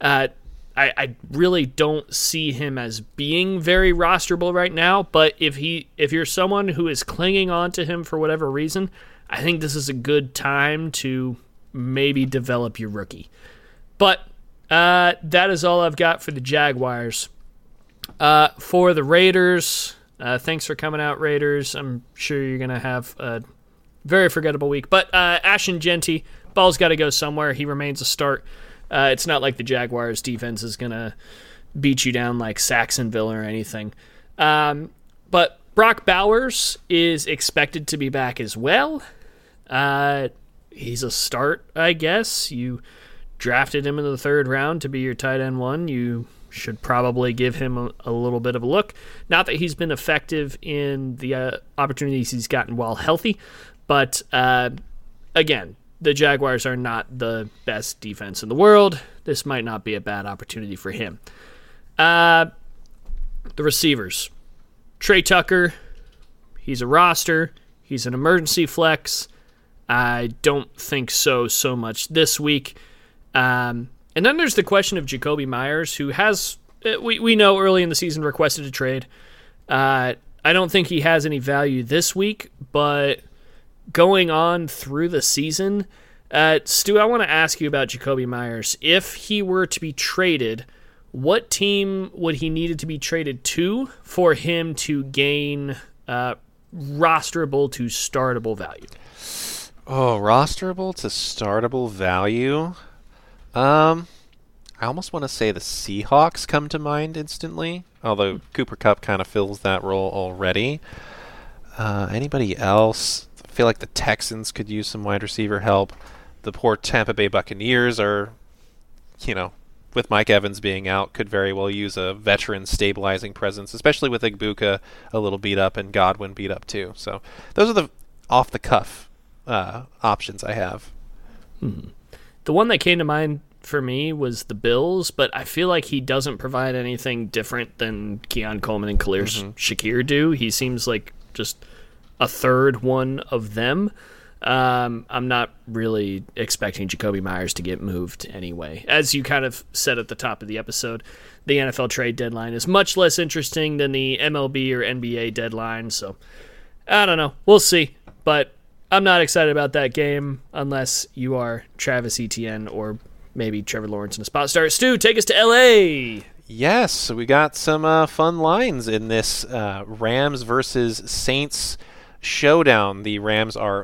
I really don't see him as being very rosterable right now, but if you're someone who is clinging on to him for whatever reason, I think this is a good time to maybe develop your rookie. But that is all I've got for the Jaguars. For the Raiders, thanks for coming out, Raiders. I'm sure you're going to have a very forgettable week. But Ashton Jeanty, ball's got to go somewhere. He remains a start. It's not like the Jaguars' defense is going to beat you down like Saxonville or anything. But Brock Bowers is expected to be back as well. He's a start, I guess. You drafted him in the 3rd round to be your tight end 1. You should probably give him a little bit of a look. Not that he's been effective in the opportunities he's gotten while healthy, but again, the Jaguars are not the best defense in the world. This might not be a bad opportunity for him. The receivers. Trey Tucker, he's a roster. He's an emergency flex. I don't think so much this week. And then there's the question of Jakobi Meyers, who has, we know early in the season, requested a trade. I don't think he has any value this week, but going on through the season, Stu, I want to ask you about Jakobi Meyers. If he were to be traded, what team would he need to be traded to for him to gain rosterable to startable value? Oh, rosterable to startable value? I almost want to say the Seahawks come to mind instantly, although Cooper Kupp kind of fills that role already. Anybody else? I feel like the Texans could use some wide receiver help. The poor Tampa Bay Buccaneers are with Mike Evans being out, could very well use a veteran stabilizing presence, especially with Igbokwe a little beat up and Godwin beat up too. So those are the off-the-cuff options I have. The one that came to mind for me was the Bills, but I feel like he doesn't provide anything different than Keon Coleman and Khalil Shakir do. He seems like just a third one of them. I'm not really expecting Jacoby Myers to get moved anyway. As you kind of said at the top of the episode, the NFL trade deadline is much less interesting than the MLB or NBA deadline, so I don't know. We'll see, but I'm not excited about that game unless you are Travis Etienne or maybe Trevor Lawrence in a spot start. Stu, take us to L.A. Yes, so we got some fun lines in this Rams versus Saints showdown. The Rams are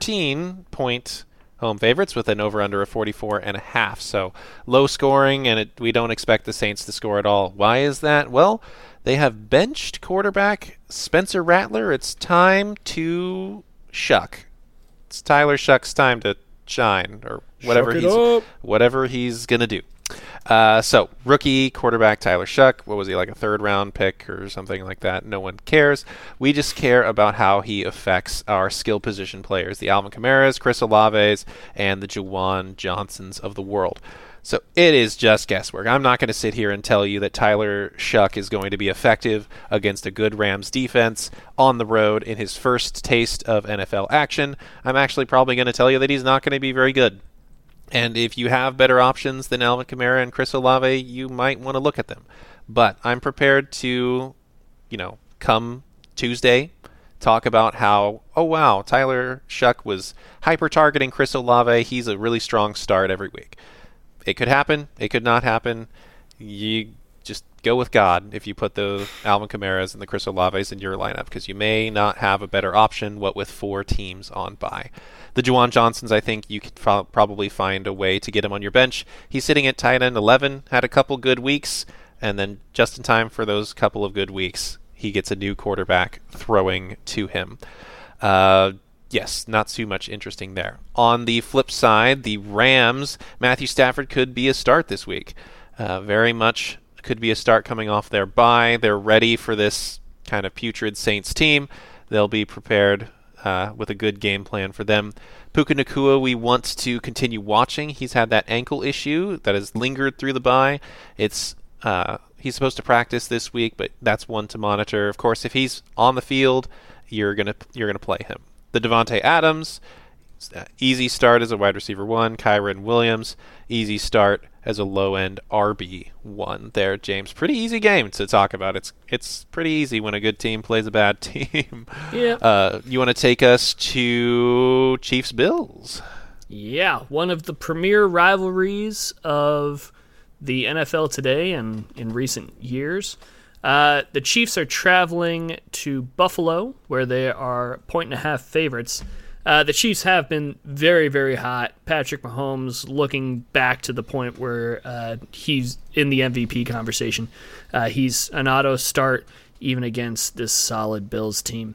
14-point home favorites with an over-under of 44.5. So low scoring, and we don't expect the Saints to score at all. Why is that? Well, they have benched quarterback Spencer Rattler. It's time to shuck. It's Tyler Shuck's time to shine, or whatever he's gonna do. So rookie quarterback Tyler Shuck, what was he, like a third-round pick or something like that? No one cares. We just care about how he affects our skill position players, the Alvin Kamara's, Chris Olave's, and the Juwan Johnsons of the world. So it is just guesswork. I'm not going to sit here and tell you that Tyler Shuck is going to be effective against a good Rams defense on the road in his first taste of NFL action. I'm actually probably going to tell you that he's not going to be very good. And if you have better options than Alvin Kamara and Chris Olave, you might want to look at them. But I'm prepared to, come Tuesday, talk about how, oh wow, Tyler Shuck was hyper-targeting Chris Olave. He's a really strong start every week. It could happen. It could not happen. You just go with God if you put the Alvin Kamara's and the Chris Olave's in your lineup, because you may not have a better option, what with 4 teams on bye. The Juwan Johnsons, I think you could probably find a way to get him on your bench. He's sitting at tight end 11, had a couple good weeks, and then just in time for those couple of good weeks, he gets a new quarterback throwing to him. Yes, not too much interesting there. On the flip side, the Rams, Matthew Stafford could be a start this week. Very much could be a start coming off their bye. They're ready for this kind of putrid Saints team. They'll be prepared with a good game plan for them. Puka Nacua, we want to continue watching. He's had that ankle issue that has lingered through the bye. He's supposed to practice this week, but that's one to monitor. Of course, if he's on the field, you're gonna play him. The Devontae Adams, easy start as a wide receiver 1. Kyren Williams, easy start as a low-end RB1 there, James. Pretty easy game to talk about. It's pretty easy when a good team plays a bad team. Yeah. You want to take us to Chiefs-Bills? Yeah, one of the premier rivalries of the NFL today and in recent years. The Chiefs are traveling to Buffalo, where they are 1.5 favorites. The Chiefs have been very, very hot. Patrick Mahomes looking back to the point where he's in the MVP conversation. He's an auto start even against this solid Bills team.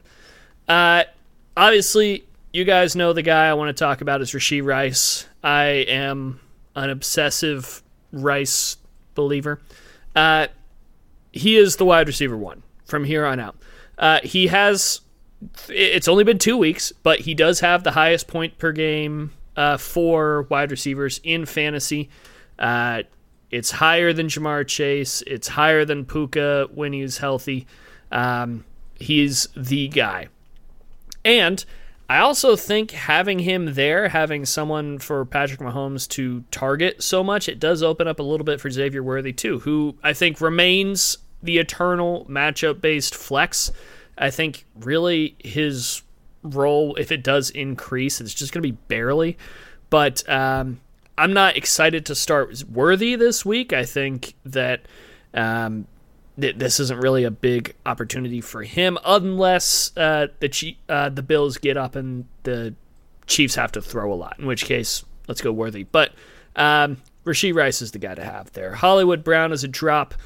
Obviously, you guys know the guy I want to talk about is Rashee Rice. I am an obsessive Rice believer. He is the wide receiver 1 from here on out. It's only been 2 weeks, but he does have the highest point per game for wide receivers in fantasy. It's higher than Jamar Chase. It's higher than Puka when he's healthy. He's the guy. And I also think having him there, having someone for Patrick Mahomes to target so much, it does open up a little bit for Xavier Worthy too, who I think remains the eternal matchup-based flex. I think really his role, if it does increase, it's just going to be barely. But I'm not excited to start Worthy this week. I think that this isn't really a big opportunity for him unless the Bills get up and the Chiefs have to throw a lot, in which case, let's go Worthy. But Rashee Rice is the guy to have there. Hollywood Brown is a drop.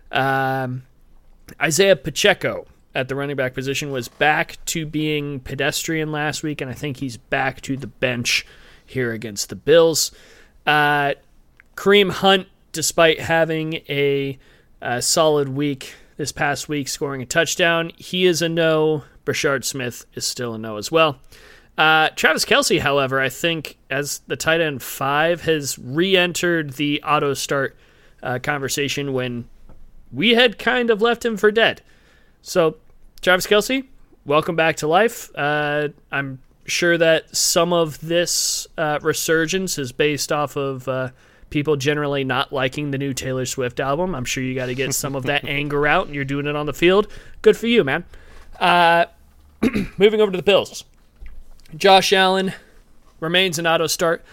Isaiah Pacheco at the running back position was back to being pedestrian last week, and I think he's back to the bench here against the Bills. Chris Kareem Hunt, despite having a solid week this past week, scoring a touchdown, he is a no. Brashard Smith is still a no as well. Travis Kelce, however, I think as the tight end 5 has re-entered the auto start conversation when we had kind of left him for dead. So Travis Kelce, welcome back to life. I'm sure that some of this resurgence is based off of people generally not liking the new Taylor Swift album. I'm sure you got to get some of that anger out, and you're doing it on the field. Good for you, man. Moving over to the Bills. Josh Allen remains an auto start,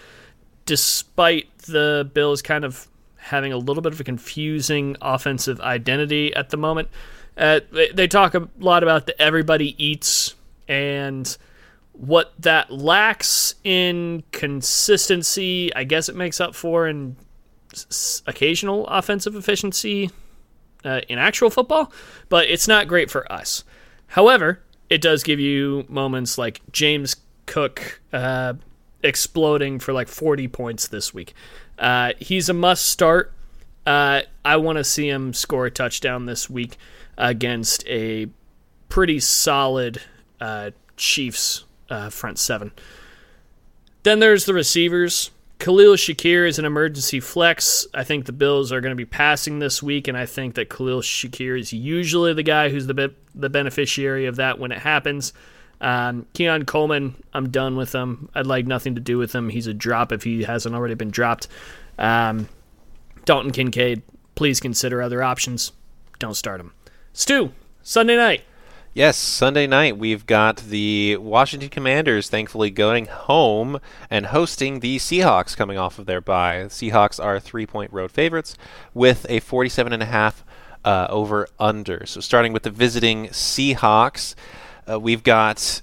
despite the Bills kind of having a little bit of a confusing offensive identity at the moment. They talk a lot about the everybody eats and what that lacks in consistency. I guess it makes up for in occasional offensive efficiency in actual football, but it's not great for us. However, it does give you moments like James Cook exploding for like 40 points this week. He's a must start. I want to see him score a touchdown this week against a pretty solid Chiefs front 7. Then there's the receivers. Khalil Shakir is an emergency flex. I think the Bills are going to be passing this week, and I think that Khalil Shakir is usually the guy who's the beneficiary of that when it happens. Keon Coleman, I'm done with him. I'd like nothing to do with him. He's a drop if he hasn't already been dropped. Dalton Kincaid, please consider other options. Don't start him. Stu, Sunday night. Yes, Sunday night we've got the Washington Commanders thankfully going home and hosting the Seahawks coming off of their bye. The Seahawks are 3-point road favorites with a 47.5 over-under. So starting with the visiting Seahawks, we've got,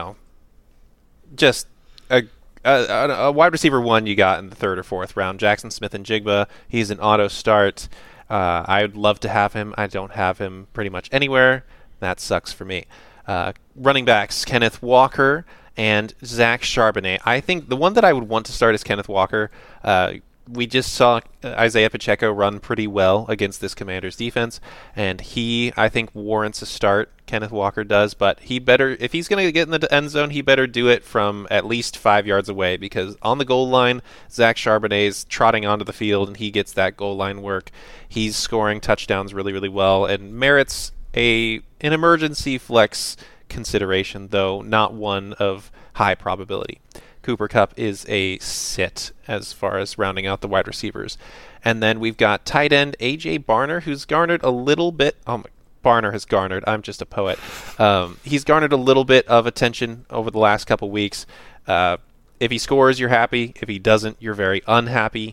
just a wide receiver 1 you got in the 3rd or 4th round, Jackson Smith-Njigba. He's an auto start. I would love to have him. I don't have him pretty much anywhere. That sucks for me. Running backs, Kenneth Walker and Zach Charbonnet. I think the one that I would want to start is Kenneth Walker. We just saw Isaiah Pacheco run pretty well against this Commanders defense, and he, I think, warrants a start. Kenneth Walker does, but he better, if he's going to get in the end zone, he better do it from at least 5 yards away, because on the goal line, Zach Charbonnet's trotting onto the field, and he gets that goal line work. He's scoring touchdowns really, really well, and merits an emergency flex consideration, though not one of high probability. Cooper Kupp is a sit as far as rounding out the wide receivers. And then we've got tight end A.J. Barner, who's garnered a little bit... Barner has garnered. I'm just a poet. He's garnered a little bit of attention over the last couple weeks. If he scores, you're happy. If he doesn't, you're very unhappy.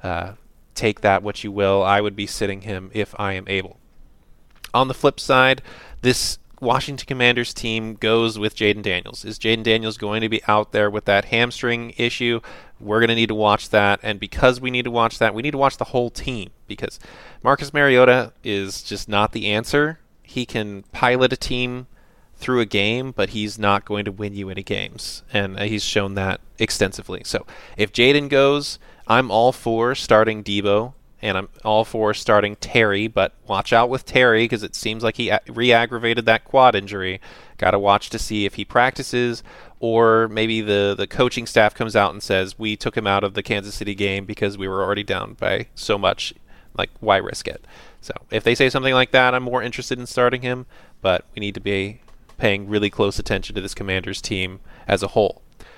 Take that what you will. I would be sitting him if I am able. On the flip side, this Washington Commanders team goes with Jayden Daniels. Is Jayden Daniels going to be out there with that hamstring issue? We're going to need to watch that, and because we need to watch that, we need to watch the whole team, because Marcus Mariota is just not the answer. He can pilot a team through a game, but he's not going to win you any games, and he's shown that extensively. So if Jayden goes, I'm all for starting Debo, and I'm all for starting Terry, but watch out with Terry because it seems like he re-aggravated that quad injury. Got to watch to see if he practices, or maybe the coaching staff comes out and says, we took him out of the Kansas City game because we were already down by so much. Like, why risk it? So if they say something like that, I'm more interested in starting him, but we need to be paying really close attention to this Commanders team as a whole.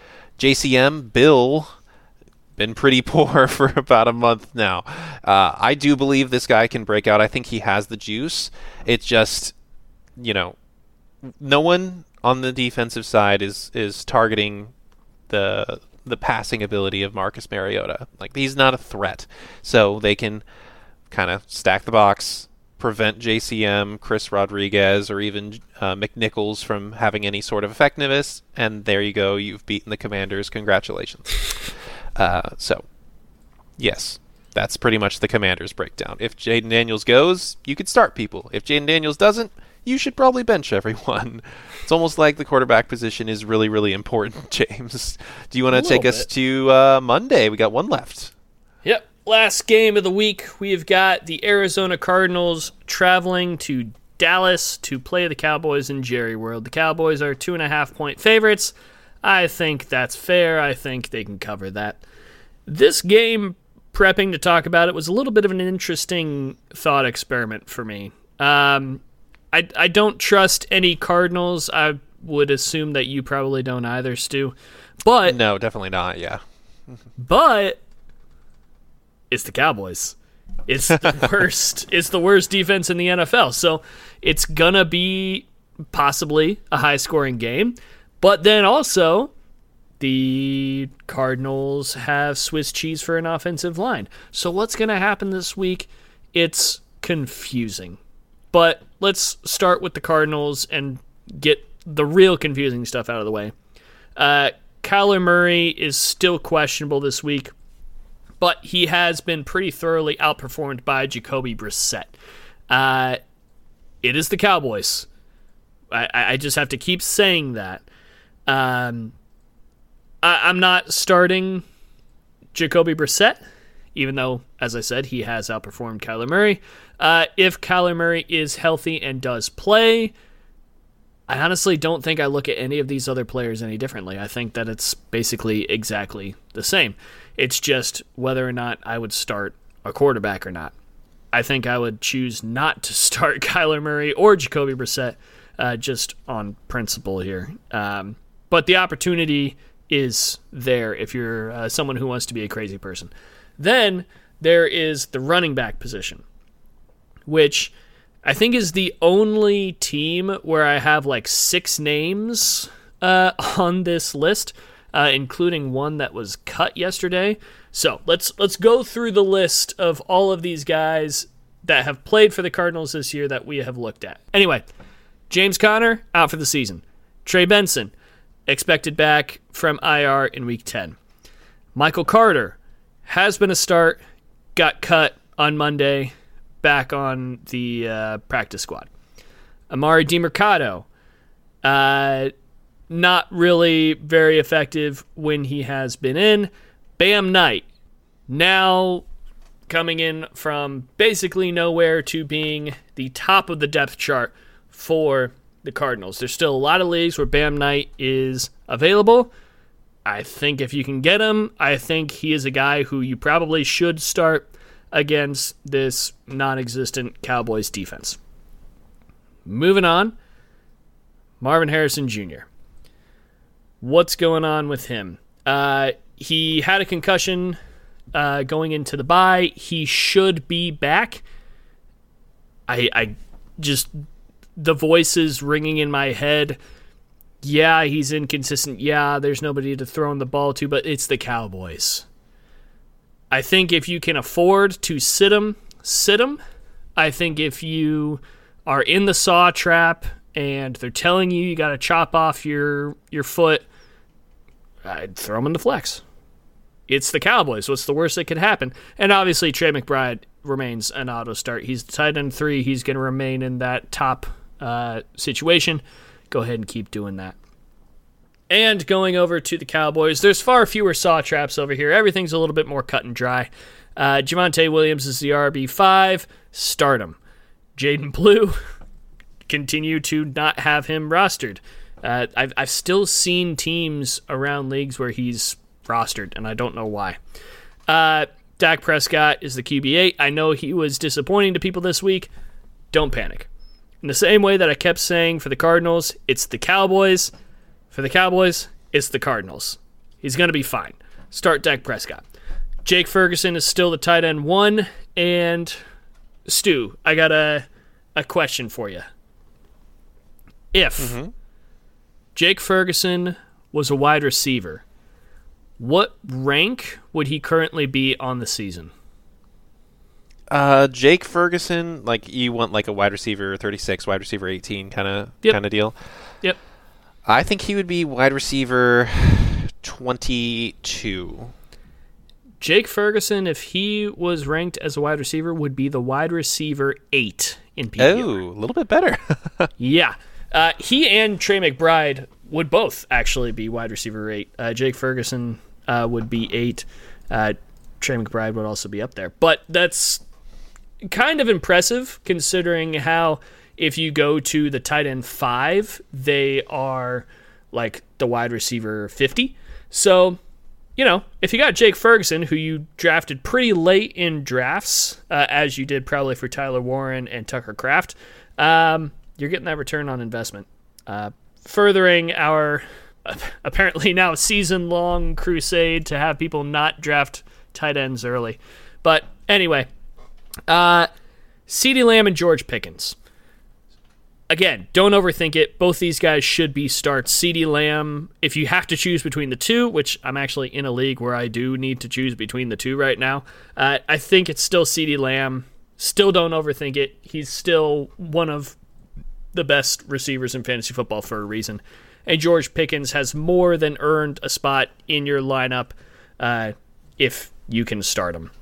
JCM, Bill... been pretty poor for about a month now. I do believe this guy can break out. I think he has the juice. It's just, no one on the defensive side is targeting the passing ability of Marcus Mariota. Like, he's not a threat. So they can kind of stack the box, prevent JCM, Chris Rodriguez, or even McNichols from having any sort of effectiveness, and there you go. You've beaten the Commanders. Congratulations. So, yes, that's pretty much the Commanders breakdown. If Jayden Daniels goes, you could start people. If Jayden Daniels doesn't, you should probably bench everyone. It's almost like the quarterback position is really, really important, James. Do you want to take us to Monday? We got one left. Yep. last game of the week, we have got the Arizona Cardinals traveling to Dallas to play the Cowboys in Jerry World. The Cowboys are 2.5-point favorites. I think that's fair. I think they can cover that. This game, prepping to talk about it, was a little bit of an interesting thought experiment for me. I don't trust any Cardinals. I would assume that you probably don't either, Stu. But no, definitely not. Yeah, but it's the Cowboys. It's the worst. It's the worst defense in the NFL. So it's gonna be possibly a high-scoring game. But then also, the Cardinals have Swiss cheese for an offensive line. So what's gonna happen this week? It's confusing. But let's start with the Cardinals and get the real confusing stuff out of the way. Kyler Murray is still questionable this week, but he has been pretty thoroughly outperformed by Jacoby Brissett. It is the Cowboys. I just have to keep saying that. I'm not starting Jacoby Brissett, even though, as I said, he has outperformed Kyler Murray. If Kyler Murray is healthy and does play, I honestly don't think I look at any of these other players any differently. I think that it's basically exactly the same. It's just whether or not I would start a quarterback or not. I think I would choose not to start Kyler Murray or Jacoby Brissett just on principle here. But the opportunity is there if you're someone who wants to be a crazy person. Then there is the running back position, which I think is the only team where I have like 6 names on this list, including one that was cut yesterday. So let's go through the list of all of these guys that have played for the Cardinals this year that we have looked at. Anyway, James Conner, out for the season. Trey Benson, expected back from IR in Week 10. Michael Carter has been a start, got cut on Monday, back on the practice squad. Amari DiMercado, not really very effective when he has been in. Bam Knight, now coming in from basically nowhere to being the top of the depth chart for the Cardinals. There's still a lot of leagues where Bam Knight is available. I think if you can get him, I think he is a guy who you probably should start against this non-existent Cowboys defense. Moving on, Marvin Harrison Jr. What's going on with him? He had a concussion going into the bye. He should be back. I just, the voices ringing in my head. Yeah, he's inconsistent. Yeah, there's nobody to throw him the ball to, but it's the Cowboys. I think if you can afford to sit him, sit him. I think if you are in the saw trap and they're telling you got to chop off your foot, I'd throw him in the flex. It's the Cowboys. What's the worst that could happen? And obviously, Trey McBride remains an auto start. He's the tight end 3. He's going to remain in that top situation. Go ahead and keep doing that. And going over to the Cowboys, there's far fewer saw traps over here. Everything's a little bit more cut and dry. Javonte Williams is the RB5. Start him. Jaden Blue, continue to not have him rostered. I've still seen teams around leagues where he's rostered, and I don't know why. Dak Prescott is the QB8. I know he was disappointing to people this week. Don't panic. In the same way that I kept saying for the Cardinals, it's the Cowboys. For the Cowboys, it's the Cardinals. He's going to be fine. Start Dak Prescott. Jake Ferguson is still the tight end 1. And Stu, I got a question for you. If Jake Ferguson was a wide receiver, what rank would he currently be on the season? Jake Ferguson, like you want like a wide receiver 36, wide receiver 18 kind of deal. Yep. I think he would be wide receiver 22. Jake Ferguson, if he was ranked as a wide receiver, would be the wide receiver 8 in PPR. Oh, a little bit better. Yeah. He and Trey McBride would both actually be wide receiver 8. Jake Ferguson would be 8. Trey Trey McBride would also be up there. But that's kind of impressive considering how if you go to the tight end 5, they are like the wide receiver 50. So, if you got Jake Ferguson, who you drafted pretty late in drafts, as you did probably for Tyler Warren and Tucker Kraft, you're getting that return on investment. Furthering our apparently now season-long crusade to have people not draft tight ends early. But anyway, CeeDee Lamb and George Pickens. Again, don't overthink it. Both these guys should be starts. CeeDee Lamb, if you have to choose between the two, which I'm actually in a league where I do need to choose between the two right now, I think it's still CeeDee Lamb. Still don't overthink it. He's still one of the best receivers in fantasy football for a reason. And George Pickens has more than earned a spot in your lineup if you can start him.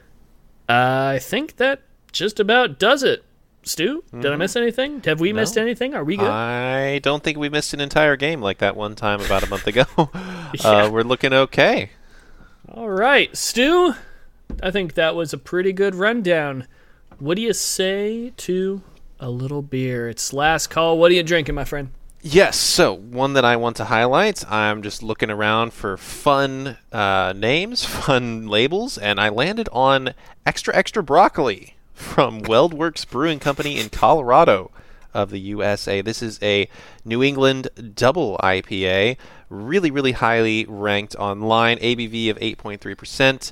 I think that just about does it. Stu, did I miss anything? Have we missed anything? Are we good? I don't think we missed an entire game like that one time about a month ago. Yeah. We're looking okay. All right, Stu, I think that was a pretty good rundown. What do you say to a little beer? It's last call. What are you drinking, my friend? Yes, so one that I want to highlight, I'm just looking around for fun names, fun labels, and I landed on Extra Extra Broccoli from WeldWorks Brewing Company in Colorado of the USA. This is a New England double IPA, really, really highly ranked online, ABV of 8.3%.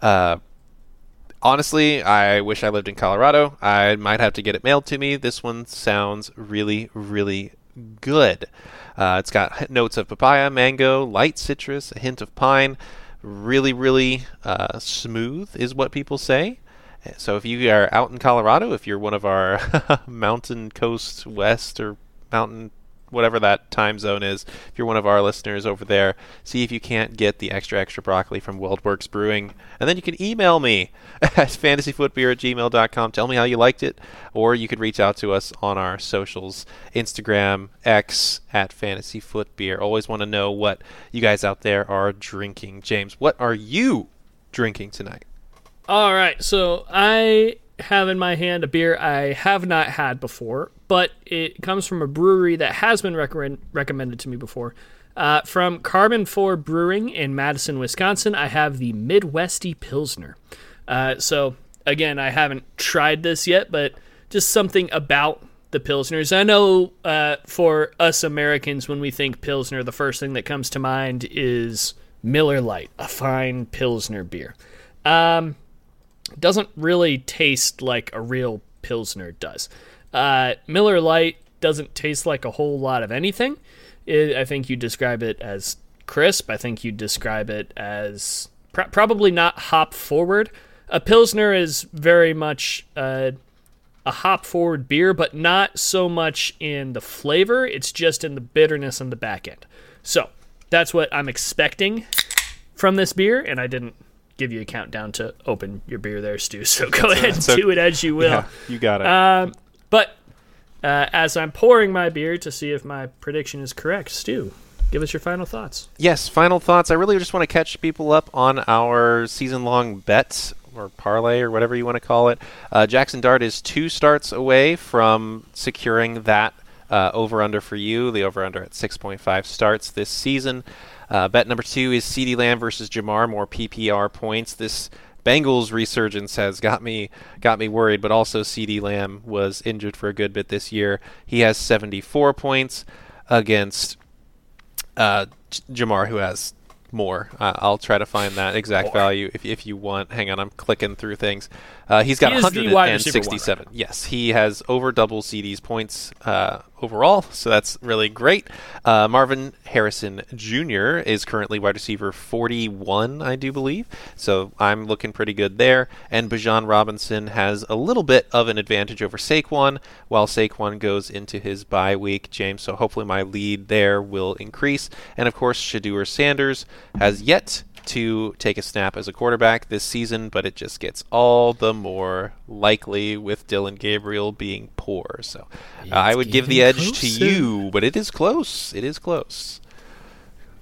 Honestly, I wish I lived in Colorado. I might have to get it mailed to me. This one sounds really, really good. It's got notes of papaya, mango, light citrus, a hint of pine. Really, really smooth is what people say. So if you are out in Colorado, if you're one of our mountain coast west or mountain whatever that time zone is, if you're one of our listeners over there, see if you can't get the Extra Extra Broccoli from WeldWorks Brewing. And then you can email me at fantasyfootbeer@gmail.com. Tell me how you liked it. Or you could reach out to us on our socials, Instagram, X, at fantasyfootbeer. Always want to know what you guys out there are drinking. James, what are you drinking tonight? All right, so I have in my hand a beer I have not had before, but it comes from a brewery that has been recommended to me before. From Carbon 4 Brewing in Madison, Wisconsin, I have the Midwesty Pilsner. So, again, I haven't tried this yet, but just something about the Pilsners. I know for us Americans, when we think Pilsner, the first thing that comes to mind is Miller Lite, a fine Pilsner beer. Doesn't really taste like a real Pilsner does. Miller Lite doesn't taste like a whole lot of anything. I think you describe it as crisp. I think you describe it as probably not hop forward. A Pilsner is very much a hop forward beer, but not so much in the flavor. It's just in the bitterness on the back end. So that's what I'm expecting from this beer, and I didn't give you a countdown to open your beer there, Stu, so go ahead and do it as you will. Yeah, you got it. But as I'm pouring my beer to see if my prediction is correct, Stu, give us your final thoughts. Yes, final thoughts. I really just want to catch people up on our season-long bets or parlay or whatever you want to call it. Jackson Dart is 2 starts away from securing that over-under for you, the over-under at 6.5 starts this season. Bet number 2 is CeeDee Lamb versus Jamar, more PPR points. This Bengals resurgence has got me worried, but also CeeDee Lamb was injured for a good bit this year. He has 74 points against Jamar, who has more. I'll try to find that exact value if you want. Hang on, I'm clicking through things. He's got 167. Yes, he has over double CD's points overall, so that's really great. Marvin Harrison Jr. is currently wide receiver 41, I do believe, so I'm looking pretty good there. And Bijan Robinson has a little bit of an advantage over Saquon, while Saquon goes into his bye week, James, so hopefully my lead there will increase. And of course, Shedeur Sanders has yet to take a snap as a quarterback this season, but it just gets all the more likely with Dylan Gabriel being poor. So I would give the edge to you, but it is close. It is close.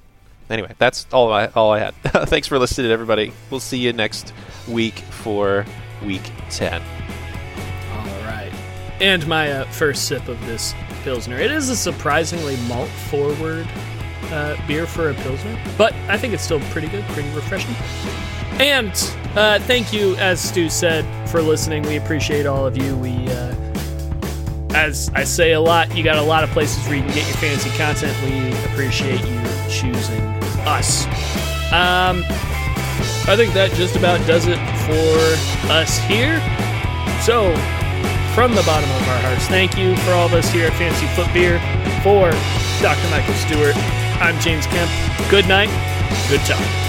anyway, that's all I had. Thanks for listening, everybody. We'll see you next week for Week 10. All right. And my first sip of this Pilsner. It is a surprisingly malt-forward beer for a Pilsner, but I think it's still pretty good, pretty refreshing. And thank you, as Stu said, for listening. We appreciate all of you. We, as I say a lot, you got a lot of places where you can get your fancy content. We appreciate you choosing us. I think that just about does it for us here. So, from the bottom of our hearts, thank you for all of us here at Fancy Foot Beer. For Dr. Michael Stewart, I'm James Kemp. Good night. Good talk.